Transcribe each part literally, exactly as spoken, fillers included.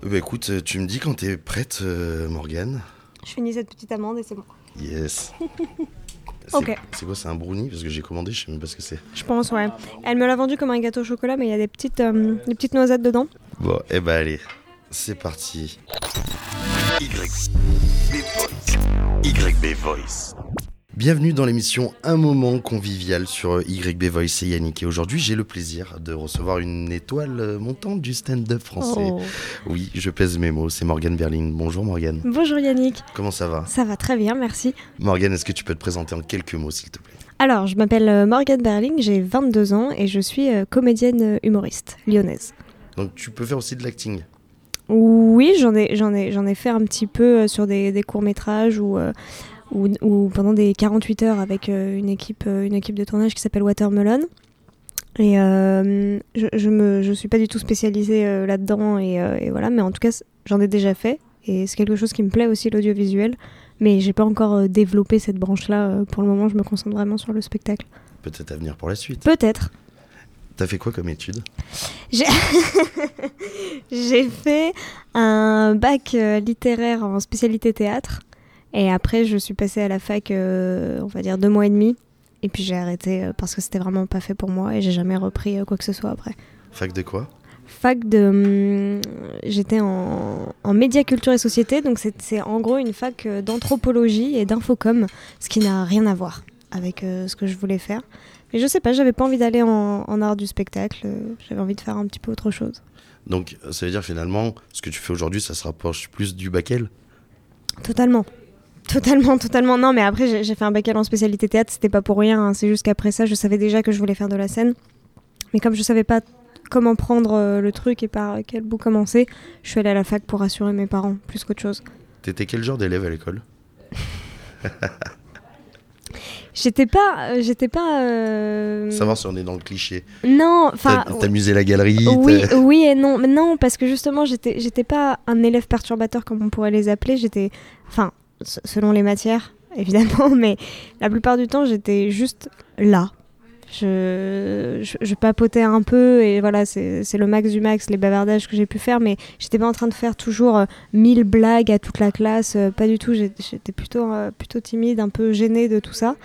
Bah écoute, tu me dis quand t'es prête, euh, Morgane. Je finis cette petite amande et c'est bon. Yes. C'est, Ok. c'est quoi, c'est un brownie? Parce que j'ai commandé, je sais même pas ce que c'est. Je pense, ouais. Elle me l'a vendu comme un gâteau au chocolat, mais il y a des petites, euh, des petites noisettes dedans. Bon, eh bah allez, c'est parti. Y B Voice. Y B Voice. Bienvenue dans l'émission Un moment convivial sur Y B Voice, c'est Yannick. Et aujourd'hui, j'ai le plaisir de recevoir une étoile montante du stand-up français. Oh. Oui, je pèse mes mots, c'est Morgane Berling. Bonjour Morgane. Bonjour Yannick. Comment ça va? Ça va très bien, merci. Morgane, est-ce que tu peux te présenter en quelques mots, s'il te plaît? Alors, je m'appelle euh, Morgane Berling, j'ai vingt-deux ans et je suis euh, comédienne euh, humoriste lyonnaise. Donc tu peux faire aussi de l'acting? Oui, j'en ai, j'en ai, j'en ai fait un petit peu euh, sur des, des courts-métrages ou... Euh, Ou, ou pendant des quarante-huit heures avec euh, une, équipe, euh, une équipe de tournage qui s'appelle Watermelon. Et euh, je, je me je suis pas du tout spécialisée euh, là-dedans, et, euh, et voilà, mais en tout cas, j'en ai déjà fait. Et c'est quelque chose qui me plaît aussi, l'audiovisuel. Mais j'ai pas encore euh, développé cette branche-là. Euh, pour le moment, je me concentre vraiment sur le spectacle. Peut-être à venir pour la suite. Peut-être. T'as fait quoi comme études? J'ai, j'ai fait un bac euh, littéraire en spécialité théâtre. Et après, je suis passée à la fac, euh, on va dire deux mois et demi. Et puis j'ai arrêté euh, parce que c'était vraiment pas fait pour moi et j'ai jamais repris euh, quoi que ce soit après. Fac de quoi? Fac de... Hum, j'étais en, en média, culture et société. Donc c'est, c'est en gros une fac euh, d'anthropologie et d'infocom. Ce qui n'a rien à voir avec euh, ce que je voulais faire. Mais je sais pas, j'avais pas envie d'aller en, en art du spectacle. Euh, j'avais envie de faire un petit peu autre chose. Donc ça veut dire finalement, ce que tu fais aujourd'hui, ça se rapproche plus du bac L? Totalement. Totalement, totalement. Non, mais après, j'ai, j'ai fait un bac L en spécialité théâtre, c'était pas pour rien. Hein. C'est juste qu'après ça, je savais déjà que je voulais faire de la scène. Mais comme je savais pas comment prendre euh, le truc et par quel bout commencer, je suis allée à la fac pour rassurer mes parents, plus qu'autre chose. T'étais quel genre d'élève à l'école? J'étais pas... Euh, j'étais pas... Euh... Savoir si on est dans le cliché. Non, enfin... T'as, t'amusais la galerie? Oui, t'as... oui et non. Mais non, parce que justement, j'étais, j'étais pas un élève perturbateur comme on pourrait les appeler. J'étais... Enfin... selon les matières, évidemment, mais la plupart du temps, j'étais juste là. Je, je, je papotais un peu, et voilà, c'est, c'est le max du max, les bavardages que j'ai pu faire, mais j'étais pas en train de faire toujours euh, mille blagues à toute la classe, euh, pas du tout, j'étais, j'étais plutôt, euh, plutôt timide, un peu gênée de tout ça.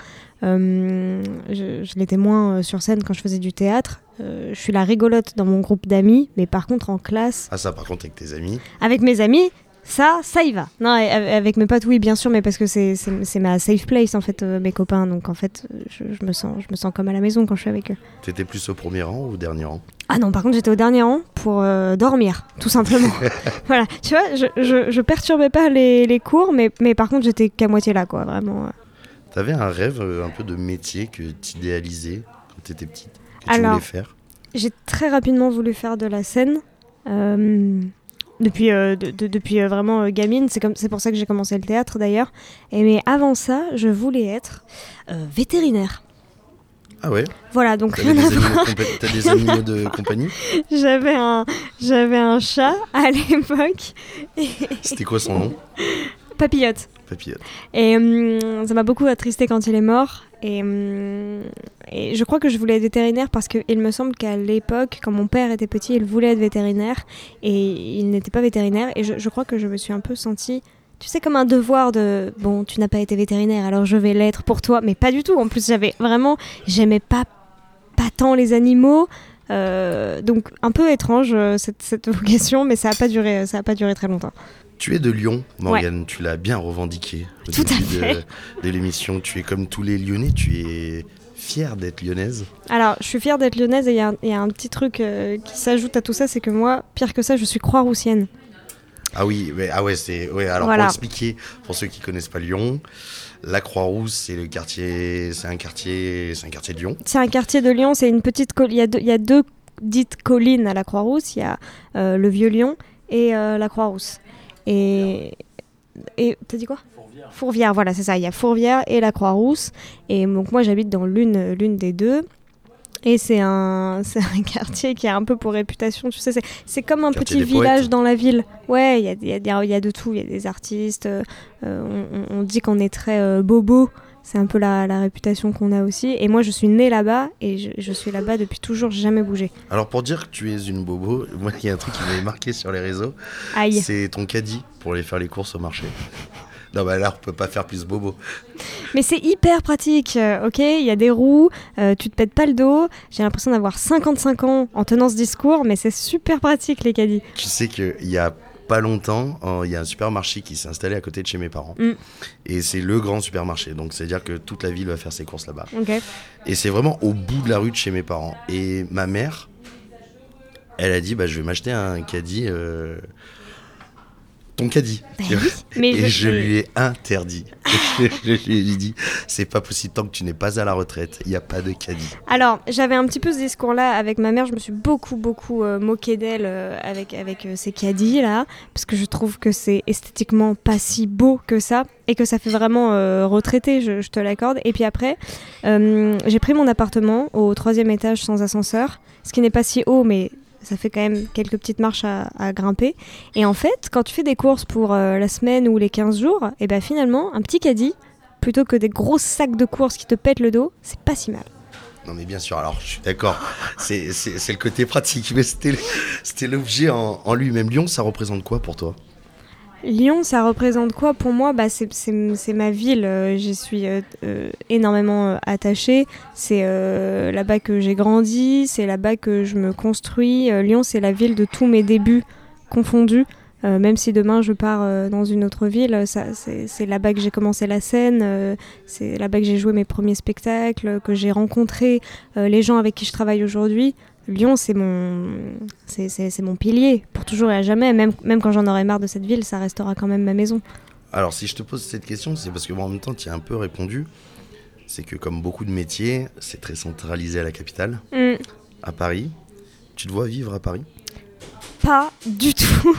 Euh, je, je l'étais moins euh, sur scène quand je faisais du théâtre. Euh, je suis la rigolote dans mon groupe d'amis, mais par contre en classe... Ah ça, par contre, avec tes amis? Avec mes amis... Ça, ça y va. Non, avec mes potes, oui, bien sûr, mais parce que c'est, c'est, c'est ma safe place, en fait, euh, mes copains. Donc, en fait, je, je, me sens, je me sens comme à la maison quand je suis avec eux. T'étais plus au premier rang ou au dernier rang? Ah non, par contre, j'étais au dernier rang pour euh, dormir, tout simplement. Voilà, tu vois, je, je, je perturbais pas les, les cours, mais, mais par contre, j'étais qu'à moitié là, quoi, vraiment. T'avais un rêve, un peu de métier que t'idéalisais quand t'étais petite, que tu Alors, voulais faire? J'ai très rapidement voulu faire de la scène. Euh... Depuis, euh, de, de, depuis euh, vraiment euh, gamine, c'est, comme, c'est pour ça que j'ai commencé le théâtre d'ailleurs. Et, mais avant ça, je voulais être euh, vétérinaire. Ah ouais? Voilà, donc T'avais rien des à voir. Compé- T'as des animaux de compagnie? J'avais un, j'avais un chat à l'époque. Et... C'était quoi son nom? Papillote. Papillote. Et hum, ça m'a beaucoup attristé quand il est mort. Et, hum, et je crois que je voulais être vétérinaire parce qu'il me semble qu'à l'époque, quand mon père était petit, il voulait être vétérinaire et il n'était pas vétérinaire. Et je, je crois que je me suis un peu sentie, tu sais, comme un devoir de « bon, tu n'as pas été vétérinaire, alors je vais l'être pour toi ». Mais pas du tout. En plus, j'avais vraiment... J'aimais pas, pas tant les animaux. Euh, donc un peu étrange euh, cette, cette vocation, mais ça n'a pas duré, ça a pas duré très longtemps. Tu es de Lyon, Morgane, Ouais. Tu l'as bien revendiqué au Tout début à fait. de, de l'émission. Tu es comme tous les Lyonnais, tu es fière d'être lyonnaise. Alors, je suis fière d'être lyonnaise et il y, y a un petit truc euh, qui s'ajoute à tout ça, c'est que moi, pire que ça, je suis croix-roussienne. Ah oui, mais, ah ouais, c'est... Ouais, alors Voilà. pour expliquer, pour ceux qui connaissent pas Lyon, la Croix-Rousse, c'est le quartier... C'est un quartier... C'est un quartier de Lyon. C'est un quartier de Lyon, c'est une petite... Col- il y a deux, il y a deux dites collines à la Croix-Rousse, il y a euh, le Vieux-Lyon et euh, la Croix-Rousse. Et... Et t'as dit quoi ? Fourvière. Fourvière, voilà, c'est ça. Il y a Fourvière et la Croix-Rousse. Et donc moi, j'habite dans l'une, l'une des deux. Et c'est un, c'est un quartier qui a un peu pour réputation, tu sais, c'est, c'est comme un Quartier petit des poètes. village dans la ville. Ouais, il y a, y, a, y a de tout, il y a des artistes, euh, on, on dit qu'on est très euh, bobo, C'est un peu la, la réputation qu'on a aussi. Et moi, je suis née là-bas et je, je suis là-bas depuis toujours, j'ai jamais bougé. Alors pour dire que tu es une bobo, moi il y a un truc qui m'avait marqué sur les réseaux. Aïe. C'est ton caddie pour aller faire les courses au marché. Non bah là on peut pas faire plus bobo. Mais c'est hyper pratique, euh, ok, il y a des roues, euh, tu te pètes pas le dos. J'ai l'impression d'avoir cinquante-cinq ans en tenant ce discours, mais c'est super pratique les caddies. Tu sais qu'il y a pas longtemps, il y a un supermarché qui s'est installé à côté de chez mes parents. Mm. Et c'est le grand supermarché, donc c'est-à-dire que toute la ville va faire ses courses là-bas. Okay. Et c'est vraiment au bout de la rue de chez mes parents. Et ma mère, elle a dit, bah, je vais m'acheter un caddie... Euh... ton caddie. Bah oui, mais et je, je, je lui ai interdit. je, je lui ai dit, c'est pas possible, tant que tu n'es pas à la retraite, il n'y a pas de caddie. Alors, j'avais un petit peu ce discours-là avec ma mère, je me suis beaucoup, beaucoup euh, moquée d'elle euh, avec, avec euh, ces caddies-là, parce que je trouve que c'est esthétiquement pas si beau que ça, et que ça fait vraiment euh, retraité, je, je te l'accorde. Et puis après, euh, j'ai pris mon appartement au troisième étage sans ascenseur, ce qui n'est pas si haut, mais... ça fait quand même quelques petites marches à, à grimper. Et en fait, quand tu fais des courses pour euh, la semaine ou les quinze jours, et ben finalement, un petit caddie, plutôt que des gros sacs de courses qui te pètent le dos, c'est pas si mal. Non mais bien sûr, alors je suis d'accord, c'est, c'est, c'est le côté pratique, mais c'était, c'était l'objet en, en lui-même. Lyon, ça représente quoi pour toi ? Lyon, ça représente quoi pour moi ? Bah, c'est, c'est, c'est ma ville, euh, j'y suis euh, euh, énormément euh, attachée. C'est euh, là-bas que j'ai grandi, c'est là-bas que je me construis. Euh, Lyon, c'est la ville de tous mes débuts confondus. Euh, même si demain je pars euh, dans une autre ville, ça, c'est, c'est là-bas que j'ai commencé la scène, euh, c'est là-bas que j'ai joué mes premiers spectacles, que j'ai rencontré euh, les gens avec qui je travaille aujourd'hui. Lyon, c'est mon, c'est, c'est, c'est mon pilier, pour toujours et à jamais. Même, même quand j'en aurai marre de cette ville, ça restera quand même ma maison. Alors, si je te pose cette question, c'est parce que moi, en même temps, tu y as un peu répondu. C'est que, comme beaucoup de métiers, c'est très centralisé à la capitale, mm. à Paris. Tu te vois vivre à Paris ? Pas du tout.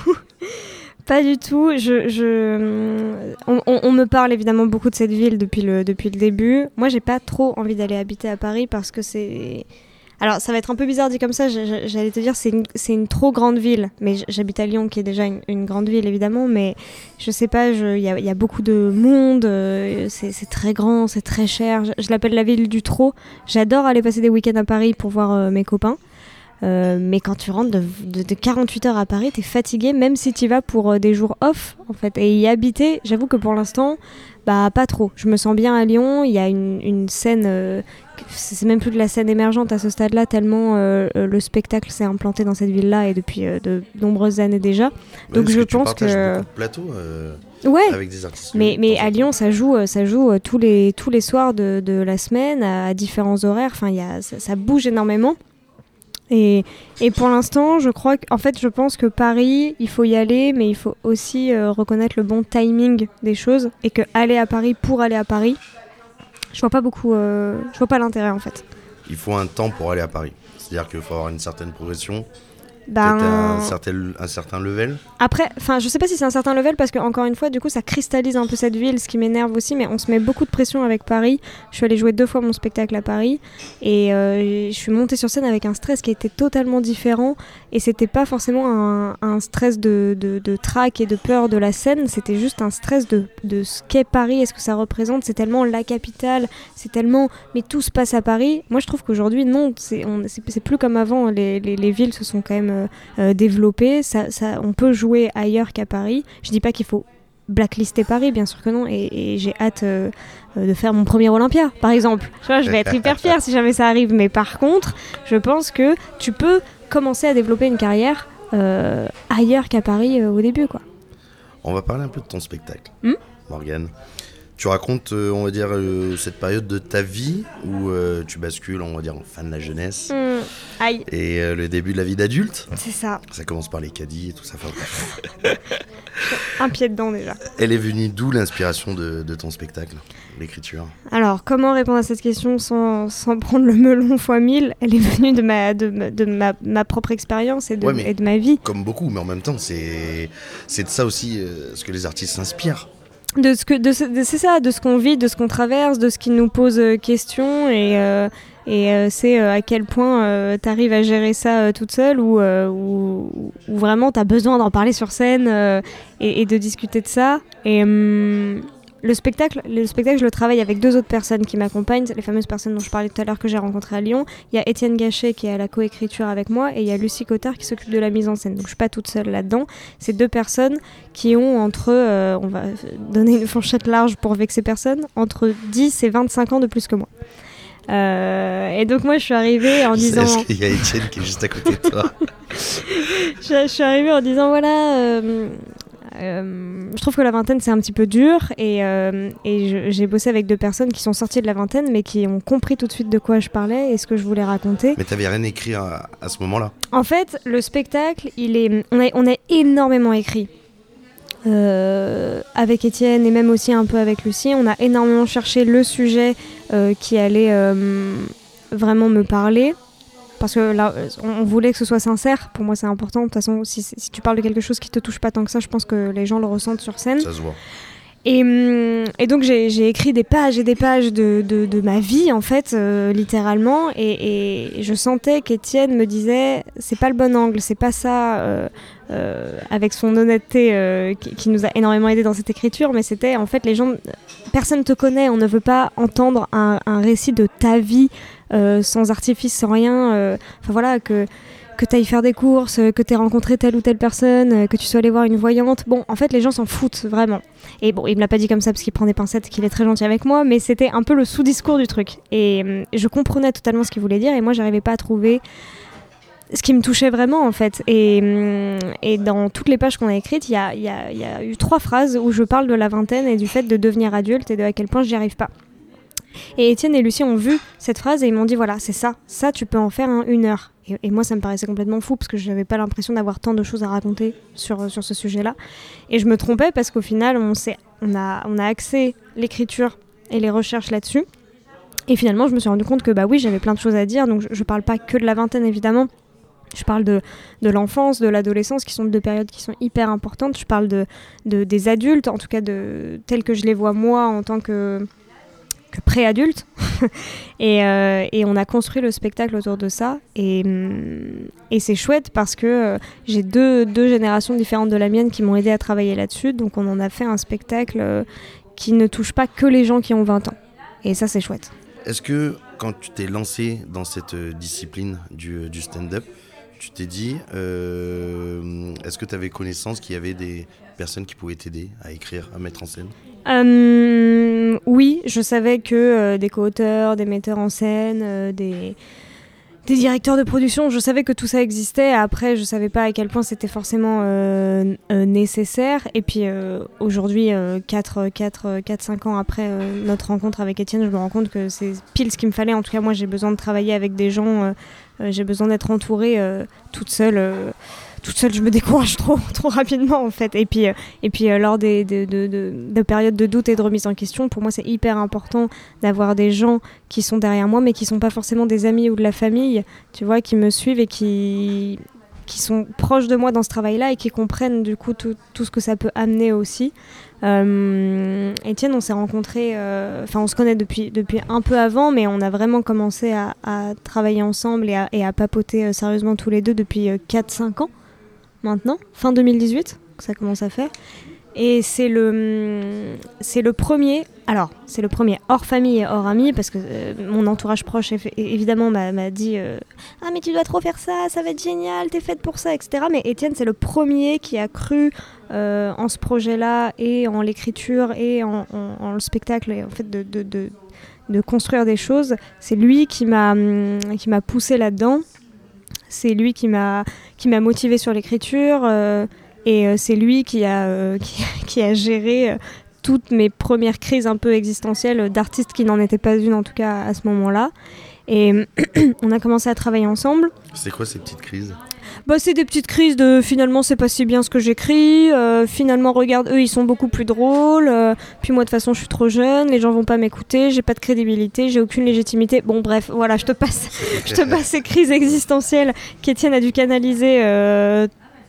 Pas du tout. Je, je... On, on, on me parle évidemment beaucoup de cette ville depuis le, depuis le début. Moi, j'ai pas trop envie d'aller habiter à Paris parce que c'est... Alors, ça va être un peu bizarre dit comme ça, j'allais te dire c'est une, c'est une trop grande ville. Mais j'habite à Lyon, qui est déjà une, une grande ville, évidemment. Mais je sais pas, il y a, y a beaucoup de monde, euh, c'est, c'est très grand, c'est très cher. Je, je l'appelle la ville du trop. J'adore aller passer des week-ends à Paris pour voir euh, mes copains. Euh, mais quand tu rentres de, de, de quarante-huit heures à Paris, t'es fatigué, même si tu vas pour euh, des jours off, en fait. Et y habiter, j'avoue que pour l'instant, bah pas trop. Je me sens bien à Lyon, il y a une, une scène, euh, c'est même plus de la scène émergente à ce stade-là, tellement euh, le spectacle s'est implanté dans cette ville-là et depuis euh, de nombreuses années déjà. Ouais, donc je que pense tu que... beaucoup de plateaux euh, ouais. avec des artistes. Mais, mais à Lyon, ça joue, ça joue euh, tous, les, tous les soirs de, de la semaine, à, à différents horaires, enfin, y a, ça, ça bouge énormément. Et, et pour l'instant, je crois qu'en fait, je pense que Paris, il faut y aller, mais il faut aussi euh, reconnaître le bon timing des choses et que aller à Paris pour aller à Paris, je vois pas beaucoup, euh, je vois pas l'intérêt en fait. Il faut un temps pour aller à Paris, c'est-à-dire qu'il faut avoir une certaine progression. Ben... Peut-être un certain, un certain level. Après, enfin, je sais pas si c'est un certain level parce que encore une fois, du coup, ça cristallise un peu cette ville, ce qui m'énerve aussi. Mais on se met beaucoup de pression avec Paris. Je suis allée jouer deux fois mon spectacle à Paris et euh, je suis montée sur scène avec un stress qui était totalement différent. Et c'était pas forcément un, un stress de, de, de trac et de peur de la scène. C'était juste un stress de, de ce qu'est Paris et ce que ça représente. C'est tellement la capitale, c'est tellement, mais tout se passe à Paris. Moi, je trouve qu'aujourd'hui, non, c'est, on, c'est, c'est plus comme avant. Les, les, les villes se sont quand même Euh, développé, ça, ça, on peut jouer ailleurs qu'à Paris. Je dis pas qu'il faut blacklister Paris, bien sûr que non, et, et j'ai hâte euh, de faire mon premier Olympia, par exemple. Tu vois, je vais être hyper fière si jamais ça arrive, mais par contre, je pense que tu peux commencer à développer une carrière euh, ailleurs qu'à Paris euh, au début, quoi. On va parler un peu de ton spectacle, hmm Morgane. Tu racontes, euh, on va dire, euh, cette période de ta vie où euh, tu bascules, on va dire, en fin de la jeunesse. Mmh. Aïe. Et euh, le début de la vie d'adulte. C'est ça. Ça commence par les caddies et tout ça. Un pied dedans déjà. Elle est venue d'où l'inspiration de, de ton spectacle, l'écriture ? Alors, comment répondre à cette question sans, sans prendre le melon fois mille ? Elle est venue de ma, de, de ma, ma propre expérience et de, ouais, et de ma vie. Comme beaucoup, mais en même temps, c'est, c'est de ça aussi euh, ce que les artistes s'inspirent. De ce que, de ce, de, c'est ça, de ce qu'on vit, de ce qu'on traverse, de ce qui nous pose euh, question et, euh, et euh, c'est euh, à quel point euh, t'arrives à gérer ça euh, toute seule ou, euh, ou, ou vraiment t'as besoin d'en parler sur scène euh, et, et de discuter de ça. Et hum, le spectacle, le spectacle, je le travaille avec deux autres personnes qui m'accompagnent, les fameuses personnes dont je parlais tout à l'heure que j'ai rencontrées à Lyon. Il y a Étienne Gachet qui est à la coécriture avec moi et il y a Lucie Cotard qui s'occupe de la mise en scène. Donc je suis pas toute seule là-dedans. C'est deux personnes qui ont entre, euh, on va donner une fourchette large pour vexer personne, entre dix et vingt-cinq ans de plus que moi. Euh, et donc moi je suis arrivée en disant... Est-ce qu'il y a Étienne qui est juste à côté de toi? je, je suis arrivée en disant voilà... Euh, Euh, je trouve que la vingtaine c'est un petit peu dur et, euh, et je, j'ai bossé avec deux personnes qui sont sorties de la vingtaine mais qui ont compris tout de suite de quoi je parlais et ce que je voulais raconter. Mais t'avais rien écrit à, à ce moment-là? En fait, le spectacle, il est, on, a, on a énormément écrit. Euh, avec Étienne et même aussi un peu avec Lucie, on a énormément cherché le sujet euh, qui allait euh, vraiment me parler. Parce que là, on voulait que ce soit sincère. Pour moi, c'est important. De toute façon, si, si tu parles de quelque chose qui te touche pas tant que ça, je pense que les gens le ressentent sur scène. Ça se voit. Et, et donc, j'ai, j'ai écrit des pages et des pages de, de, de ma vie, en fait, euh, littéralement. Et, et je sentais qu'Étienne me disait, c'est pas le bon angle, c'est pas ça. Euh, euh, avec son honnêteté euh, qui, qui nous a énormément aidé dans cette écriture. Mais c'était, en fait, les gens... Personne te connaît. On ne veut pas entendre un, un récit de ta vie Euh, sans artifice, sans rien, euh, enfin voilà, que, que tu ailles faire des courses, que tu aies rencontré telle ou telle personne, euh, que tu sois allé voir une voyante. Bon, en fait, les gens s'en foutent, vraiment. Et bon, il me l'a pas dit comme ça parce qu'il prend des pincettes, qu'il est très gentil avec moi, mais c'était un peu le sous-discours du truc. Et euh, je comprenais totalement ce qu'il voulait dire, et moi, j'arrivais pas à trouver ce qui me touchait vraiment, en fait. Et, euh, et dans toutes les pages qu'on a écrites, il y a, y a, y a eu trois phrases où je parle de la vingtaine et du fait de devenir adulte et de à quel point j'y arrive pas. Et Étienne et Lucie ont vu cette phrase et ils m'ont dit voilà, c'est ça, ça tu peux en faire hein, une heure. Et, et moi ça me paraissait complètement fou parce que je n'avais pas l'impression d'avoir tant de choses à raconter sur, sur ce sujet-là. Et je me trompais parce qu'au final on, s'est, on, a, on a axé l'écriture et les recherches là-dessus. Et finalement je me suis rendu compte que bah oui, j'avais plein de choses à dire, donc je, je parle pas que de la vingtaine évidemment. Je parle de, de l'enfance, de l'adolescence, qui sont deux périodes qui sont hyper importantes. Je parle de, de, des adultes, en tout cas de, tels que je les vois moi en tant que... que pré-adulte et, euh, et on a construit le spectacle autour de ça et, et c'est chouette parce que euh, j'ai deux, deux générations différentes de la mienne qui m'ont aidé à travailler là-dessus, donc on en a fait un spectacle euh, qui ne touche pas que les gens qui ont vingt ans et ça c'est chouette. Est-ce que quand tu t'es lancé dans cette discipline du, du stand-up, tu t'es dit euh, est-ce que tu avais connaissance qu'il y avait des personnes qui pouvaient t'aider à écrire, à mettre en scène? Euh, oui, je savais que euh, des co-auteurs, des metteurs en scène, euh, des, des directeurs de production, je savais que tout ça existait. Après, je savais pas à quel point c'était forcément euh, euh, nécessaire. Et puis euh, aujourd'hui, euh, quatre cinq ans après euh, notre rencontre avec Étienne, je me rends compte que c'est pile ce qu'il me fallait. En tout cas, moi, j'ai besoin de travailler avec des gens, euh, euh, j'ai besoin d'être entourée euh, toute seule. Euh, toute seule, je me décourage trop, trop rapidement en fait. Et puis, euh, et puis euh, lors des de, de, de, de périodes de doute et de remise en question, pour moi c'est hyper important d'avoir des gens qui sont derrière moi, mais qui sont pas forcément des amis ou de la famille, tu vois, qui me suivent et qui, qui sont proches de moi dans ce travail-là et qui comprennent du coup tout, tout ce que ça peut amener aussi. Euh, Étienne, on s'est rencontrés, enfin euh, on se connaît depuis, depuis un peu avant, mais on a vraiment commencé à, à travailler ensemble et à, et à papoter euh, sérieusement tous les deux depuis euh, quatre cinq ans. Maintenant, fin deux mille dix-huit, que ça commence à faire. Et c'est le, c'est le premier, alors c'est le premier hors famille et hors amis, parce que euh, mon entourage proche évidemment m'a, m'a dit euh, « Ah mais tu dois trop faire ça, ça va être génial, t'es faite pour ça, et cetera » Mais Étienne, c'est le premier qui a cru euh, en ce projet-là, et en l'écriture, et en, en, en le spectacle, et en fait de, de, de, de construire des choses. C'est lui qui m'a, qui m'a poussée là-dedans. C'est lui qui m'a, qui m'a motivée sur l'écriture euh, et euh, c'est lui qui a, euh, qui, qui a géré euh, toutes mes premières crises un peu existentielles d'artiste qui n'en était pas une en tout cas à ce moment-là. Et on a commencé à travailler ensemble. C'est quoi ces petites crises ? Bah, c'est des petites crises de finalement c'est pas si bien ce que j'écris, euh, finalement regarde eux ils sont beaucoup plus drôles, euh, puis moi de toute façon je suis trop jeune, les gens vont pas m'écouter, j'ai pas de crédibilité, j'ai aucune légitimité. Bon bref, voilà, je te passe, je te passe ces crises existentielles qu'Étienne a dû canaliser euh,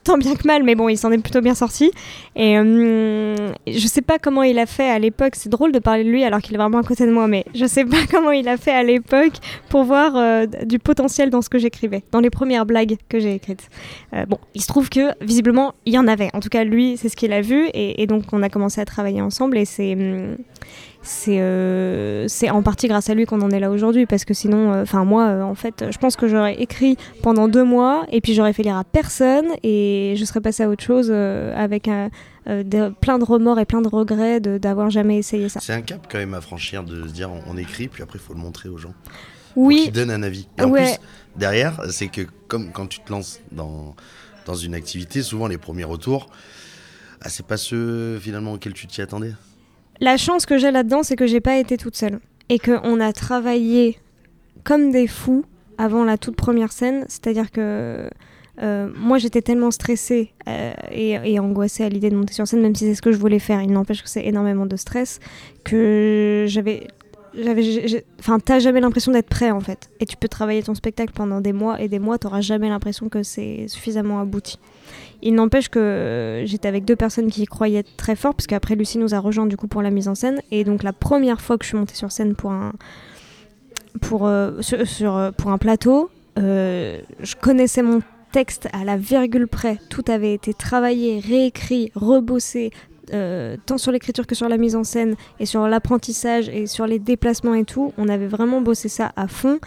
tant bien que mal, mais bon, il s'en est plutôt bien sorti. Et euh, je sais pas comment il a fait à l'époque, c'est drôle de parler de lui alors qu'il est vraiment à côté de moi, mais je sais pas comment il a fait à l'époque pour voir euh, du potentiel dans ce que j'écrivais, dans les premières blagues que j'ai écrites. Euh, bon, il se trouve que visiblement, il y en avait. En tout cas, lui, c'est ce qu'il a vu, et, et donc on a commencé à travailler ensemble, et c'est... Hum, C'est, euh, c'est en partie grâce à lui qu'on en est là aujourd'hui, parce que sinon, enfin euh, moi, euh, en fait, je pense que j'aurais écrit pendant deux mois et puis j'aurais fait lire à personne et je serais passée à autre chose euh, avec un, euh, de, plein de remords et plein de regrets de, d'avoir jamais essayé ça. C'est un cap quand même à franchir de se dire on, on écrit puis après il faut le montrer aux gens. Oui. Pour qu'ils donnent un avis. Et en ouais. plus, derrière, c'est que comme quand tu te lances dans, dans une activité, souvent les premiers retours, ah, c'est pas ceux finalement auxquels tu t'y attendais. La chance que j'ai là-dedans, c'est que j'ai pas été toute seule et qu'on a travaillé comme des fous avant la toute première scène. C'est-à-dire que euh, moi, j'étais tellement stressée euh, et, et angoissée à l'idée de monter sur scène, même si c'est ce que je voulais faire. Il n'empêche que c'est énormément de stress, que j'avais... J'avais, j'ai, enfin, t'as jamais l'impression d'être prêt en fait. Et tu peux travailler ton spectacle pendant des mois et des mois, t'auras jamais l'impression que c'est suffisamment abouti. Il n'empêche que j'étais avec deux personnes qui y croyaient très fort, parce qu'après Lucie nous a rejoint du coup pour la mise en scène. Et donc la première fois que je suis montée sur scène pour un, pour, euh, sur, sur, pour un plateau, euh, je connaissais mon texte à la virgule près. Tout avait été travaillé, réécrit, rebossé. Euh, tant sur l'écriture que sur la mise en scène et sur l'apprentissage et sur les déplacements et tout, on avait vraiment bossé ça à fond.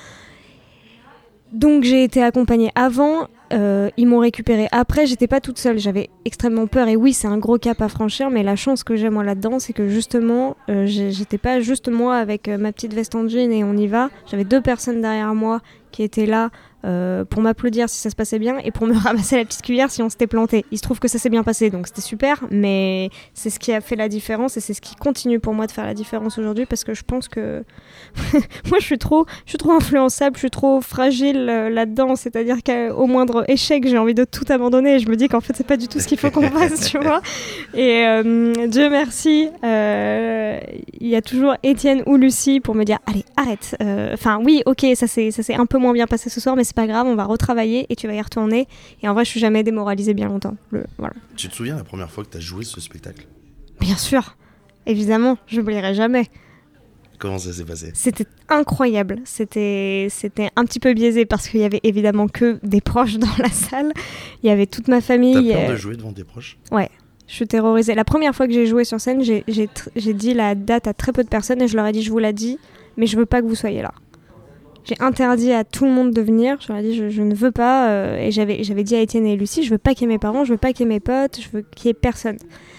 Donc j'ai été accompagnée avant, euh, ils m'ont récupérée après, j'étais pas toute seule, j'avais extrêmement peur et oui c'est un gros cap à franchir, mais la chance que j'ai moi là-dedans c'est que justement euh, j'étais pas juste moi avec euh, ma petite veste en jean et on y va, j'avais deux personnes derrière moi qui étaient là Euh, pour m'applaudir si ça se passait bien et pour me ramasser la petite cuillère si on s'était planté. Il se trouve que ça s'est bien passé, donc c'était super, mais c'est ce qui a fait la différence et c'est ce qui continue pour moi de faire la différence aujourd'hui, parce que je pense que moi je suis trop je suis trop influençable, je suis trop fragile euh, là-dedans, c'est-à-dire qu'au moindre échec j'ai envie de tout abandonner et je me dis qu'en fait c'est pas du tout ce qu'il faut qu'on fasse, tu vois. Et euh, Dieu merci, il euh, y a toujours Étienne ou Lucie pour me dire allez arrête, enfin euh, oui ok ça s'est, ça s'est un peu moins bien passé ce soir, mais c'est pas grave, on va retravailler et tu vas y retourner. Et en vrai, je suis jamais démoralisée bien longtemps. Le, voilà. Tu te souviens la première fois que tu as joué ce spectacle ? Bien sûr, évidemment, je n'oublierai jamais. Comment ça s'est passé ? C'était incroyable, c'était, c'était un petit peu biaisé parce qu'il y avait évidemment que des proches dans la salle. Il y avait toute ma famille. T'as peur euh... de jouer devant tes proches ? Ouais. Je suis terrorisée. La première fois que j'ai joué sur scène, j'ai, j'ai, tr- j'ai dit la date à très peu de personnes et je leur ai dit je vous la dis, mais je veux pas que vous soyez là. J'ai interdit à tout le monde de venir, je leur ai dit je, je ne veux pas, euh, et j'avais, j'avais dit à Étienne et Lucie, je veux pas qu'il y ait mes parents, je veux pas qu'il y ait mes potes, je veux qu'il y ait personne.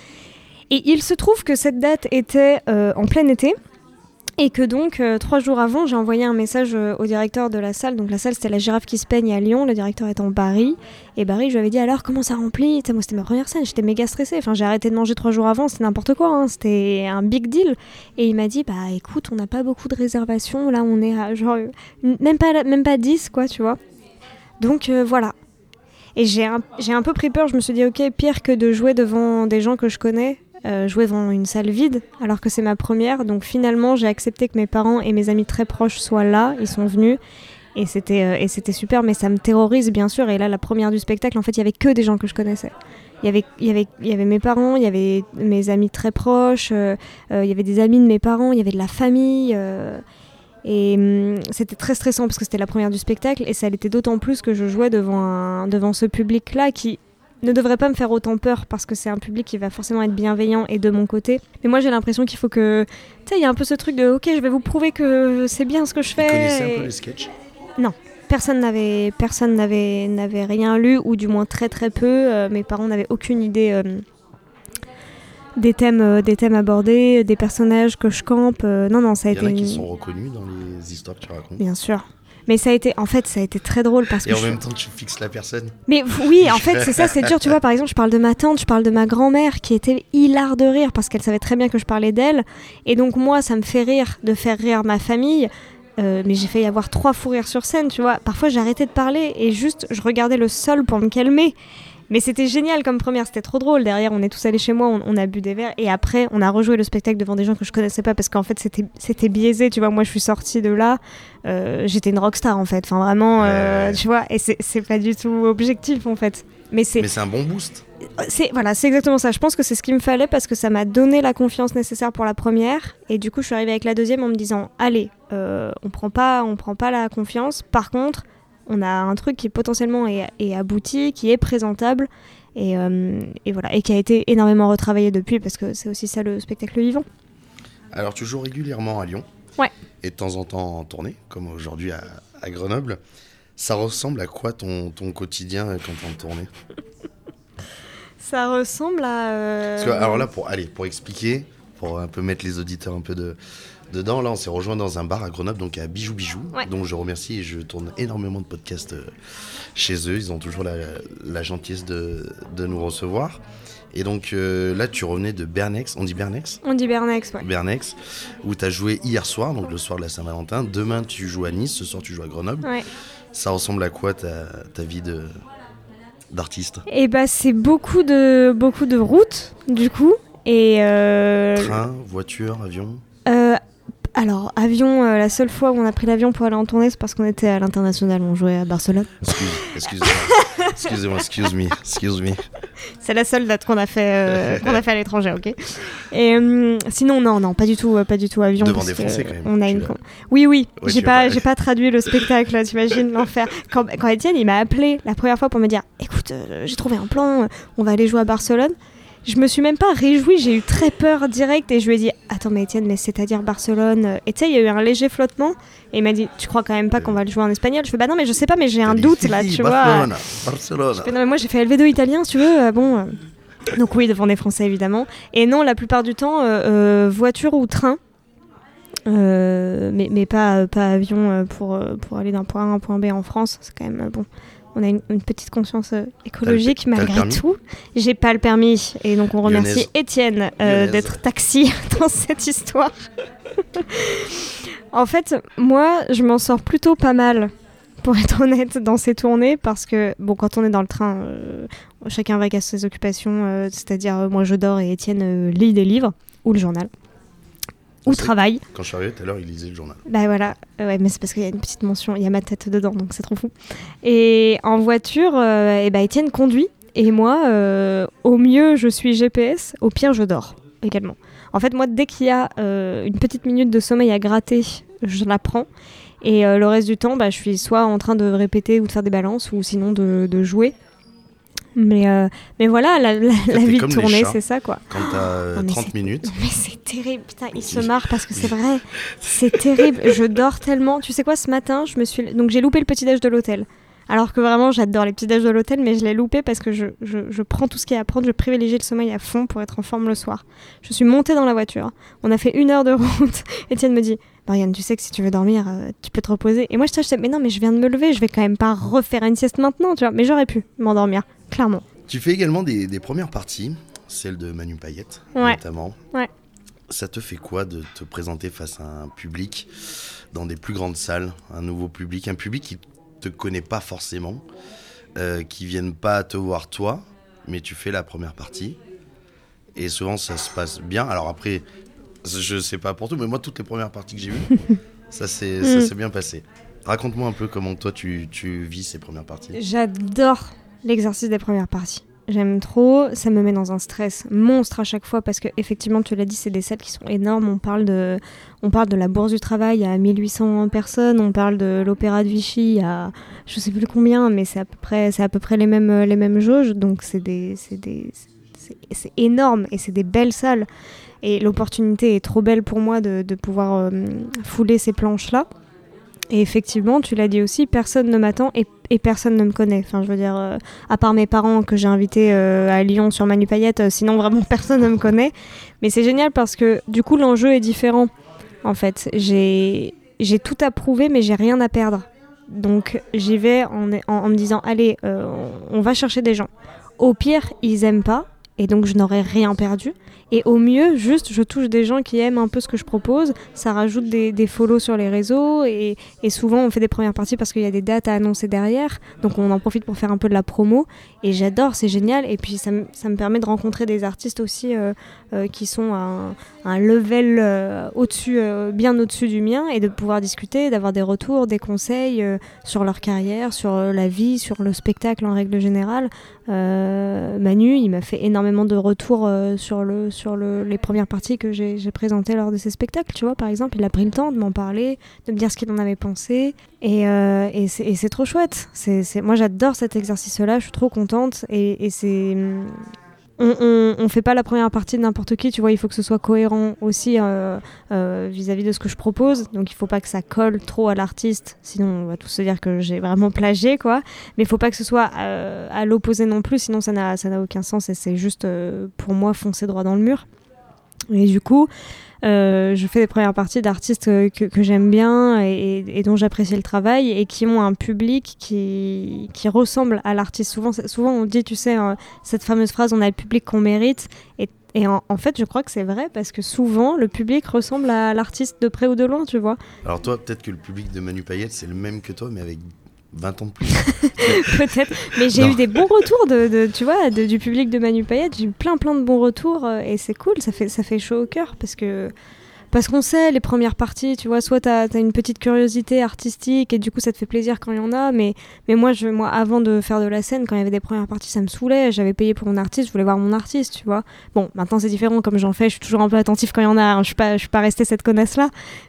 Et il se trouve que cette date était euh, en plein été, et que donc, euh, trois jours avant, j'ai envoyé un message euh, au directeur de la salle. Donc la salle, c'était la Girafe qui se peigne à Lyon, le directeur est en Barry. Et Barry, je lui avais dit, alors, comment ça remplit ? T'sais, moi, c'était ma première scène, j'étais méga stressée. Enfin, j'ai arrêté de manger trois jours avant, c'était n'importe quoi, hein. C'était un big deal. Et il m'a dit, bah écoute, on n'a pas beaucoup de réservations, là, on est à genre, même pas, même pas dix, quoi, tu vois. Donc, euh, voilà. Et j'ai un, j'ai un peu pris peur, je me suis dit, ok, pire que de jouer devant des gens que je connais, Euh, jouer devant une salle vide alors que c'est ma première, donc finalement j'ai accepté que mes parents et mes amis très proches soient là, ils sont venus et c'était, euh, et c'était super, mais ça me terrorise bien sûr. Et là la première du spectacle, en fait il y avait que des gens que je connaissais, il y avait, il y avait, il y avait mes parents, il y avait mes amis très proches, euh, euh, il y avait des amis de mes parents, il y avait de la famille euh, et hum, c'était très stressant parce que c'était la première du spectacle et ça l'était d'autant plus que je jouais devant, un, devant ce public là qui ne devrait pas me faire autant peur parce que c'est un public qui va forcément être bienveillant et de mon côté. Mais moi j'ai l'impression qu'il faut que... Tu sais, il y a un peu ce truc de ok, je vais vous prouver que c'est bien ce que je fais. Tu connaissais et... un peu les sketchs ? Non, personne n'avait, personne n'avait, n'avait rien lu, ou du moins très très peu. Euh, mes parents n'avaient aucune idée euh, des, thèmes, euh, des thèmes abordés, des personnages que je campe. Euh, non, non, ça a Il y été... en a qui une... sont reconnus dans les histoires que tu racontes ? Bien sûr. Mais ça a été, en fait, ça a été très drôle parce et que. Et en je... même temps, tu fixes la personne. Mais oui, en fait, c'est ça, c'est dur. Tu vois, par exemple, je parle de ma tante, je parle de ma grand-mère qui était hilar de rire parce qu'elle savait très bien que je parlais d'elle. Et donc, moi, ça me fait rire de faire rire ma famille. Euh, mais j'ai failli avoir trois fous rires sur scène, tu vois. Parfois, j'arrêtais de parler et juste, je regardais le sol pour me calmer. Mais c'était génial comme première, c'était trop drôle. Derrière, on est tous allés chez moi, on, on a bu des verres. Et après, on a rejoué le spectacle devant des gens que je connaissais pas parce qu'en fait, c'était, c'était biaisé. Tu vois, moi, je suis sortie de là. Euh, j'étais une rockstar, en fait. Enfin, vraiment, euh, ouais. tu vois. Et c'est, c'est pas du tout objectif, en fait. Mais c'est, mais c'est un bon boost. C'est, voilà, c'est exactement ça. Je pense que c'est ce qu'il me fallait parce que ça m'a donné la confiance nécessaire pour la première. Et du coup, je suis arrivée avec la deuxième en me disant, allez, euh, on prend pas, on prend pas la confiance. Par contre, on a un truc qui potentiellement est, est abouti, qui est présentable. Et, euh, et voilà, et qui a été énormément retravaillé depuis parce que c'est aussi ça le spectacle vivant. Alors, tu joues régulièrement à Lyon. Ouais. Et de temps en temps en tournée, comme aujourd'hui à, à Grenoble. Ça ressemble à quoi ton, ton quotidien quand t'es en tournée ? Ça ressemble à... Euh... Parce que, alors là, pour, allez, pour expliquer, pour un peu mettre les auditeurs un peu de, dedans, là, on s'est rejoint dans un bar à Grenoble, donc à Bijou Bijou, ouais. dont je remercie et je tourne énormément de podcasts euh, chez eux. Ils ont toujours la, la gentillesse de, de nous recevoir. Et donc euh, là, tu revenais de Bernex, on dit Bernex ? On dit Bernex, ouais. Bernex, où tu as joué hier soir, donc le soir de la Saint-Valentin. Demain, tu joues à Nice, ce soir, tu joues à Grenoble. Ouais. Ça ressemble à quoi ta, ta vie de, d'artiste ? Eh bah, c'est beaucoup de, beaucoup de routes, du coup. Et euh... Train, voiture, avion ? euh, Alors, avion, euh, la seule fois où on a pris l'avion pour aller en tournée, c'est parce qu'on était à l'international, on jouait à Barcelone. Excuse, excuse-moi, excusez-moi, excuse me, excuse me. C'est la seule date qu'on a fait, euh, qu'on a fait à l'étranger, ok. Et euh, sinon, non, non, pas du tout, euh, pas du tout avion. Devant des Français quand même. On a une... Oui, oui. Ouais, j'ai pas, pas... j'ai pas traduit le spectacle, là, t'imagines l'enfer. Quand, quand Étienne, il m'a appelé la première fois pour me dire, écoute, euh, j'ai trouvé un plan, on va aller jouer à Barcelone. Je me suis même pas réjouie, j'ai eu très peur direct et je lui ai dit attends mais Étienne, mais c'est-à-dire Barcelone ? Et tu sais, il y a eu un léger flottement et il m'a dit tu crois quand même pas qu'on va le jouer en espagnol ? Je fais bah non mais je sais pas mais j'ai un doute là, tu Barcelone, vois. Barcelone. Je fais, non mais moi j'ai fait Helvedo italien si tu veux, euh, bon. Euh... Donc oui, devant des Français évidemment. Et non, la plupart du temps, euh, euh, voiture ou train. Euh, mais, mais pas, pas avion pour, pour aller d'un point A à un point B en France, c'est quand même euh, bon. On a une, une petite conscience euh, écologique t'as le, malgré tout. J'ai pas le permis et donc on remercie Lyonnaise. Étienne euh, d'être taxi dans cette histoire. En fait, moi, je m'en sors plutôt pas mal, pour être honnête, dans ces tournées parce que bon, quand on est dans le train, euh, chacun va à ses occupations, euh, c'est-à-dire euh, moi je dors et Étienne euh, lit des livres ou le journal. Ou travail. Quand je suis arrivé tout à l'heure, il lisait le journal. Bah voilà, euh, ouais, mais c'est parce qu'il y a une petite mention, il y a ma tête dedans, donc c'est trop fou. Et en voiture, euh, et bah Étienne conduit, et moi, euh, au mieux, je suis G P S, au pire, je dors également. En fait, moi, dès qu'il y a euh, une petite minute de sommeil à gratter, je la prends. Et euh, le reste du temps, bah, je suis soit en train de répéter ou de faire des balances, ou sinon de, de jouer. Mais, euh, mais voilà, la, la, la vie de tournée, c'est ça, quoi. Quand t'as euh, non, trente minutes. Non, mais c'est terrible, putain, il se marre parce que c'est vrai. C'est terrible, je dors tellement. Tu sais quoi, ce matin, je me suis... Donc j'ai loupé le petit-déj de l'hôtel. Alors que vraiment, j'adore les petits-déj de l'hôtel, mais je l'ai loupé parce que je, je, je prends tout ce qu'il y a à prendre, je privilégie le sommeil à fond pour être en forme le soir. Je suis montée dans la voiture, on a fait une heure de route. Étienne me dit, Marianne, tu sais que si tu veux dormir, euh, tu peux te reposer. Et moi, je t'achète, mais non, mais je viens de me lever, je vais quand même pas refaire une sieste maintenant, tu vois. Mais j'aurais pu m'endormir, clairement. Tu fais également des, des premières parties, celle de Manu Payette, ouais. notamment. Ouais. Ça te fait quoi de te présenter face à un public dans des plus grandes salles, un nouveau public, un public qui te connaît pas forcément, euh, qui viennent pas te voir toi, mais tu fais la première partie et souvent ça se passe bien. Alors après, je sais pas pour tout, mais moi toutes les premières parties que j'ai vues, ça s'est mm. ça s'est bien passé. Raconte-moi un peu comment toi tu tu vis ces premières parties. J'adore l'exercice des premières parties. J'aime trop, ça me met dans un stress monstre à chaque fois parce que effectivement tu l'as dit, c'est des salles qui sont énormes. On parle de, on parle de la Bourse du Travail à mille huit cents personnes, on parle de l'Opéra de Vichy à je sais plus combien, mais c'est à peu près, c'est à peu près les mêmes, les mêmes jauges. Donc c'est des, c'est des, c'est, c'est énorme et c'est des belles salles. Et l'opportunité est trop belle pour moi de, de pouvoir euh, fouler ces planches-là. Et effectivement, tu l'as dit aussi, personne ne m'attend et, et personne ne me connaît. Enfin, je veux dire, euh, à part mes parents que j'ai invités euh, à Lyon sur Manu Payette, euh, sinon vraiment personne ne me connaît. Mais c'est génial parce que du coup, l'enjeu est différent. En fait, j'ai, j'ai tout à prouver, mais j'ai rien à perdre. Donc, j'y vais en, en, en me disant, allez, euh, on, on va chercher des gens. Au pire, ils aiment pas. et donc je n'aurais rien perdu. Et au mieux, juste, je touche des gens qui aiment un peu ce que je propose. Ça rajoute des, des follow sur les réseaux. Et, et souvent, on fait des premières parties parce qu'il y a des dates à annoncer derrière. Donc, on en profite pour faire un peu de la promo. Et j'adore, c'est génial. Et puis, ça, m- ça me permet de rencontrer des artistes aussi euh, euh, qui sont à un, un level euh, au-dessus, euh, bien au-dessus du mien. Et de pouvoir discuter, d'avoir des retours, des conseils euh, sur leur carrière, sur euh, la vie, sur le spectacle en règle générale. Euh, Manu, il m'a fait énormément de retours euh, sur, le, sur le, les premières parties que j'ai, j'ai présentées lors de ces spectacles, tu vois, par exemple. Il a pris le temps de m'en parler, de me dire ce qu'il en avait pensé, et, euh, et, c'est, et c'est trop chouette. C'est, c'est, moi, j'adore cet exercice-là, je suis trop contente, et, et c'est... On, on, on fait pas la première partie de n'importe qui, tu vois, il faut que ce soit cohérent aussi euh, euh, vis-à-vis de ce que je propose, donc il faut pas que ça colle trop à l'artiste, sinon on va tous se dire que j'ai vraiment plagié, quoi, mais il faut pas que ce soit euh, à l'opposé non plus, sinon ça n'a, ça n'a aucun sens et c'est juste euh, pour moi foncer droit dans le mur. Et du coup, euh, je fais des premières parties d'artistes que, que, que j'aime bien et, et dont j'apprécie le travail et qui ont un public qui, qui ressemble à l'artiste. Souvent, souvent on dit, tu sais, euh, cette fameuse phrase, on a le public qu'on mérite. Et, et en, en fait, je crois que c'est vrai parce que souvent, le public ressemble à l'artiste de près ou de loin, tu vois. Alors toi, peut-être que le public de Manu Payette, c'est le même que toi, mais avec vingt ans de plus. Peut-être, mais j'ai non. eu des bons retours de, de, tu vois, de, du public de Manu Payette, j'ai eu plein plein de bons retours euh, et c'est cool, ça fait, ça fait chaud au cœur parce que parce qu'on sait les premières parties, tu vois, soit t'as, t'as une petite curiosité artistique et du coup ça te fait plaisir quand il y en a, mais, mais moi, je, moi avant de faire de la scène, quand il y avait des premières parties, ça me saoulait, j'avais payé pour mon artiste, je voulais voir mon artiste, tu vois. Bon, maintenant c'est différent, comme j'en fais, je suis toujours un peu attentif quand il y en a, hein, je suis pas, je suis pas restée cette connasse-là,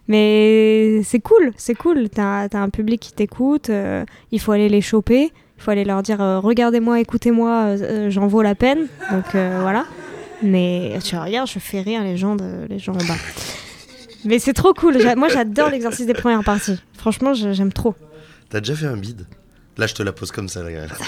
mais c'est cool, c'est cool, t'as, t'as un public qui t'écoute, euh, il faut aller les choper, il faut aller leur dire euh, regardez-moi, écoutez-moi, euh, j'en vaux la peine, donc euh, voilà. Mais tu regardes, je fais rire les gens, de, les gens en bas. Mais c'est trop cool, J'a- moi j'adore l'exercice des premières parties. Franchement, je- j'aime trop. T'as déjà fait un bide ? Là, je te la pose comme ça. Là.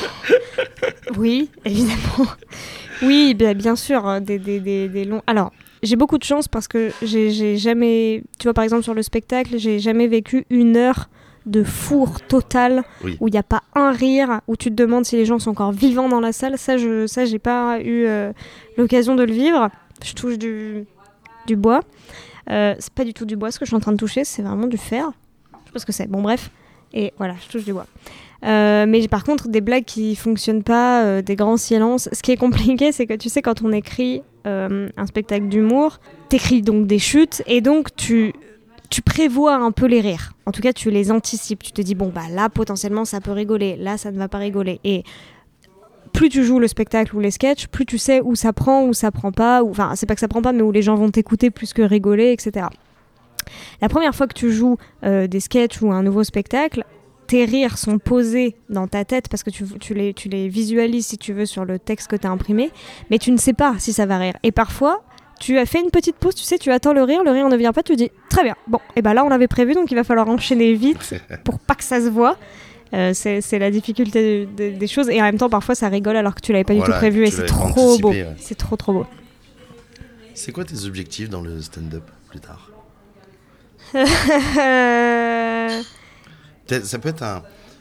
Oui, évidemment. Oui, bien, bien sûr, euh, des, des, des, des longs... Alors, j'ai beaucoup de chance parce que j'ai, j'ai jamais... Tu vois, par exemple, sur le spectacle, j'ai jamais vécu une heure de four total, oui. où il n'y a pas un rire, où tu te demandes si les gens sont encore vivants dans la salle. Ça, je, ça j'ai pas eu euh, l'occasion de le vivre. Je touche du, du bois. Euh, c'est pas du tout du bois ce que je suis en train de toucher, c'est vraiment du fer. Je sais pas ce que c'est. Bon, bref. Et voilà, je touche du bois. Euh, mais par contre, des blagues qui fonctionnent pas, euh, des grands silences. Ce qui est compliqué, c'est que tu sais, quand on écrit euh, un spectacle d'humour, t'écris donc des chutes et donc tu, tu prévois un peu les rires. En tout cas, tu les anticipes. Tu te dis, bon, bah là, potentiellement, ça peut rigoler. Là, ça ne va pas rigoler. Et plus tu joues le spectacle ou les sketchs, plus tu sais où ça prend, où ça prend pas. Ou, enfin, c'est pas que ça prend pas, mais où les gens vont t'écouter plus que rigoler, et cetera. La première fois que tu joues euh, des sketchs ou un nouveau spectacle, tes rires sont posés dans ta tête parce que tu, tu, les, tu les visualises, si tu veux, sur le texte que tu as imprimé, mais tu ne sais pas si ça va rire. Et parfois, tu as fait une petite pause, tu sais, tu attends le rire, le rire ne vient pas, tu dis « Très bien, bon, et ben là, on l'avait prévu, donc il va falloir enchaîner vite pour pas que ça se voit. » Euh, c'est, c'est la difficulté de, de, des choses, et en même temps, parfois, ça rigole alors que tu l'avais pas voilà, du tout prévu, et c'est trop beau. Ouais. C'est trop, trop beau. C'est quoi tes objectifs dans le stand-up plus tard ? Ça peut être un...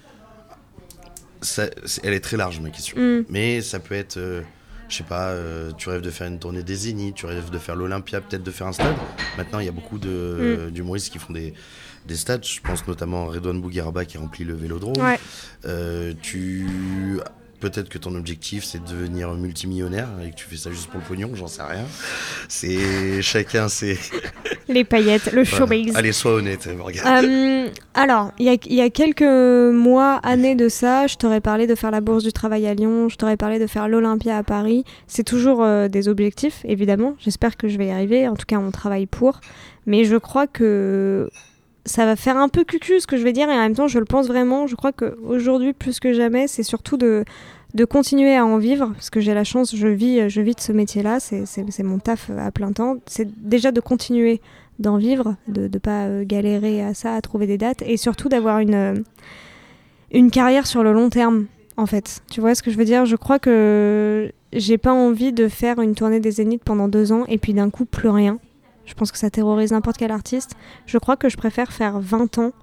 Ça, elle est très large, ma question. Mm. Mais ça peut être, euh, je sais pas, euh, tu rêves de faire une tournée des Zéniths, tu rêves de faire l'Olympia, peut-être de faire un stade. Maintenant, il y a beaucoup de, mm. euh, d'humoristes qui font des, des stades. Je pense notamment à Redouane Bougueraba qui remplit le Vélodrome. Ouais. Euh, tu... Peut-être que ton objectif, c'est de devenir multimillionnaire et que tu fais ça juste pour le pognon, j'en sais rien. C'est... Chacun, c'est... Les paillettes, le showbiz. Voilà. Allez, sois honnête, regarde. Euh, alors, il y, y a quelques mois, années de ça, je t'aurais parlé de faire la Bourse du Travail à Lyon, je t'aurais parlé de faire l'Olympia à Paris. C'est toujours euh, des objectifs, évidemment. J'espère que je vais y arriver. En tout cas, on travaille pour. Mais je crois que ça va faire un peu cucu ce que je vais dire et en même temps, je le pense vraiment. Je crois qu'aujourd'hui, plus que jamais, c'est surtout de... de continuer à en vivre, parce que j'ai la chance, je vis, je vis de ce métier-là, c'est, c'est, c'est mon taf à plein temps. C'est déjà de continuer d'en vivre, de ne pas euh, galérer à ça, à trouver des dates, et surtout d'avoir une, euh, une carrière sur le long terme, en fait. Tu vois ce que je veux dire ? Je crois que j'ai pas envie de faire une tournée des Zéniths pendant deux ans, et puis d'un coup, plus rien. Je pense que ça terrorise n'importe quel artiste. Je crois que je préfère faire vingt ans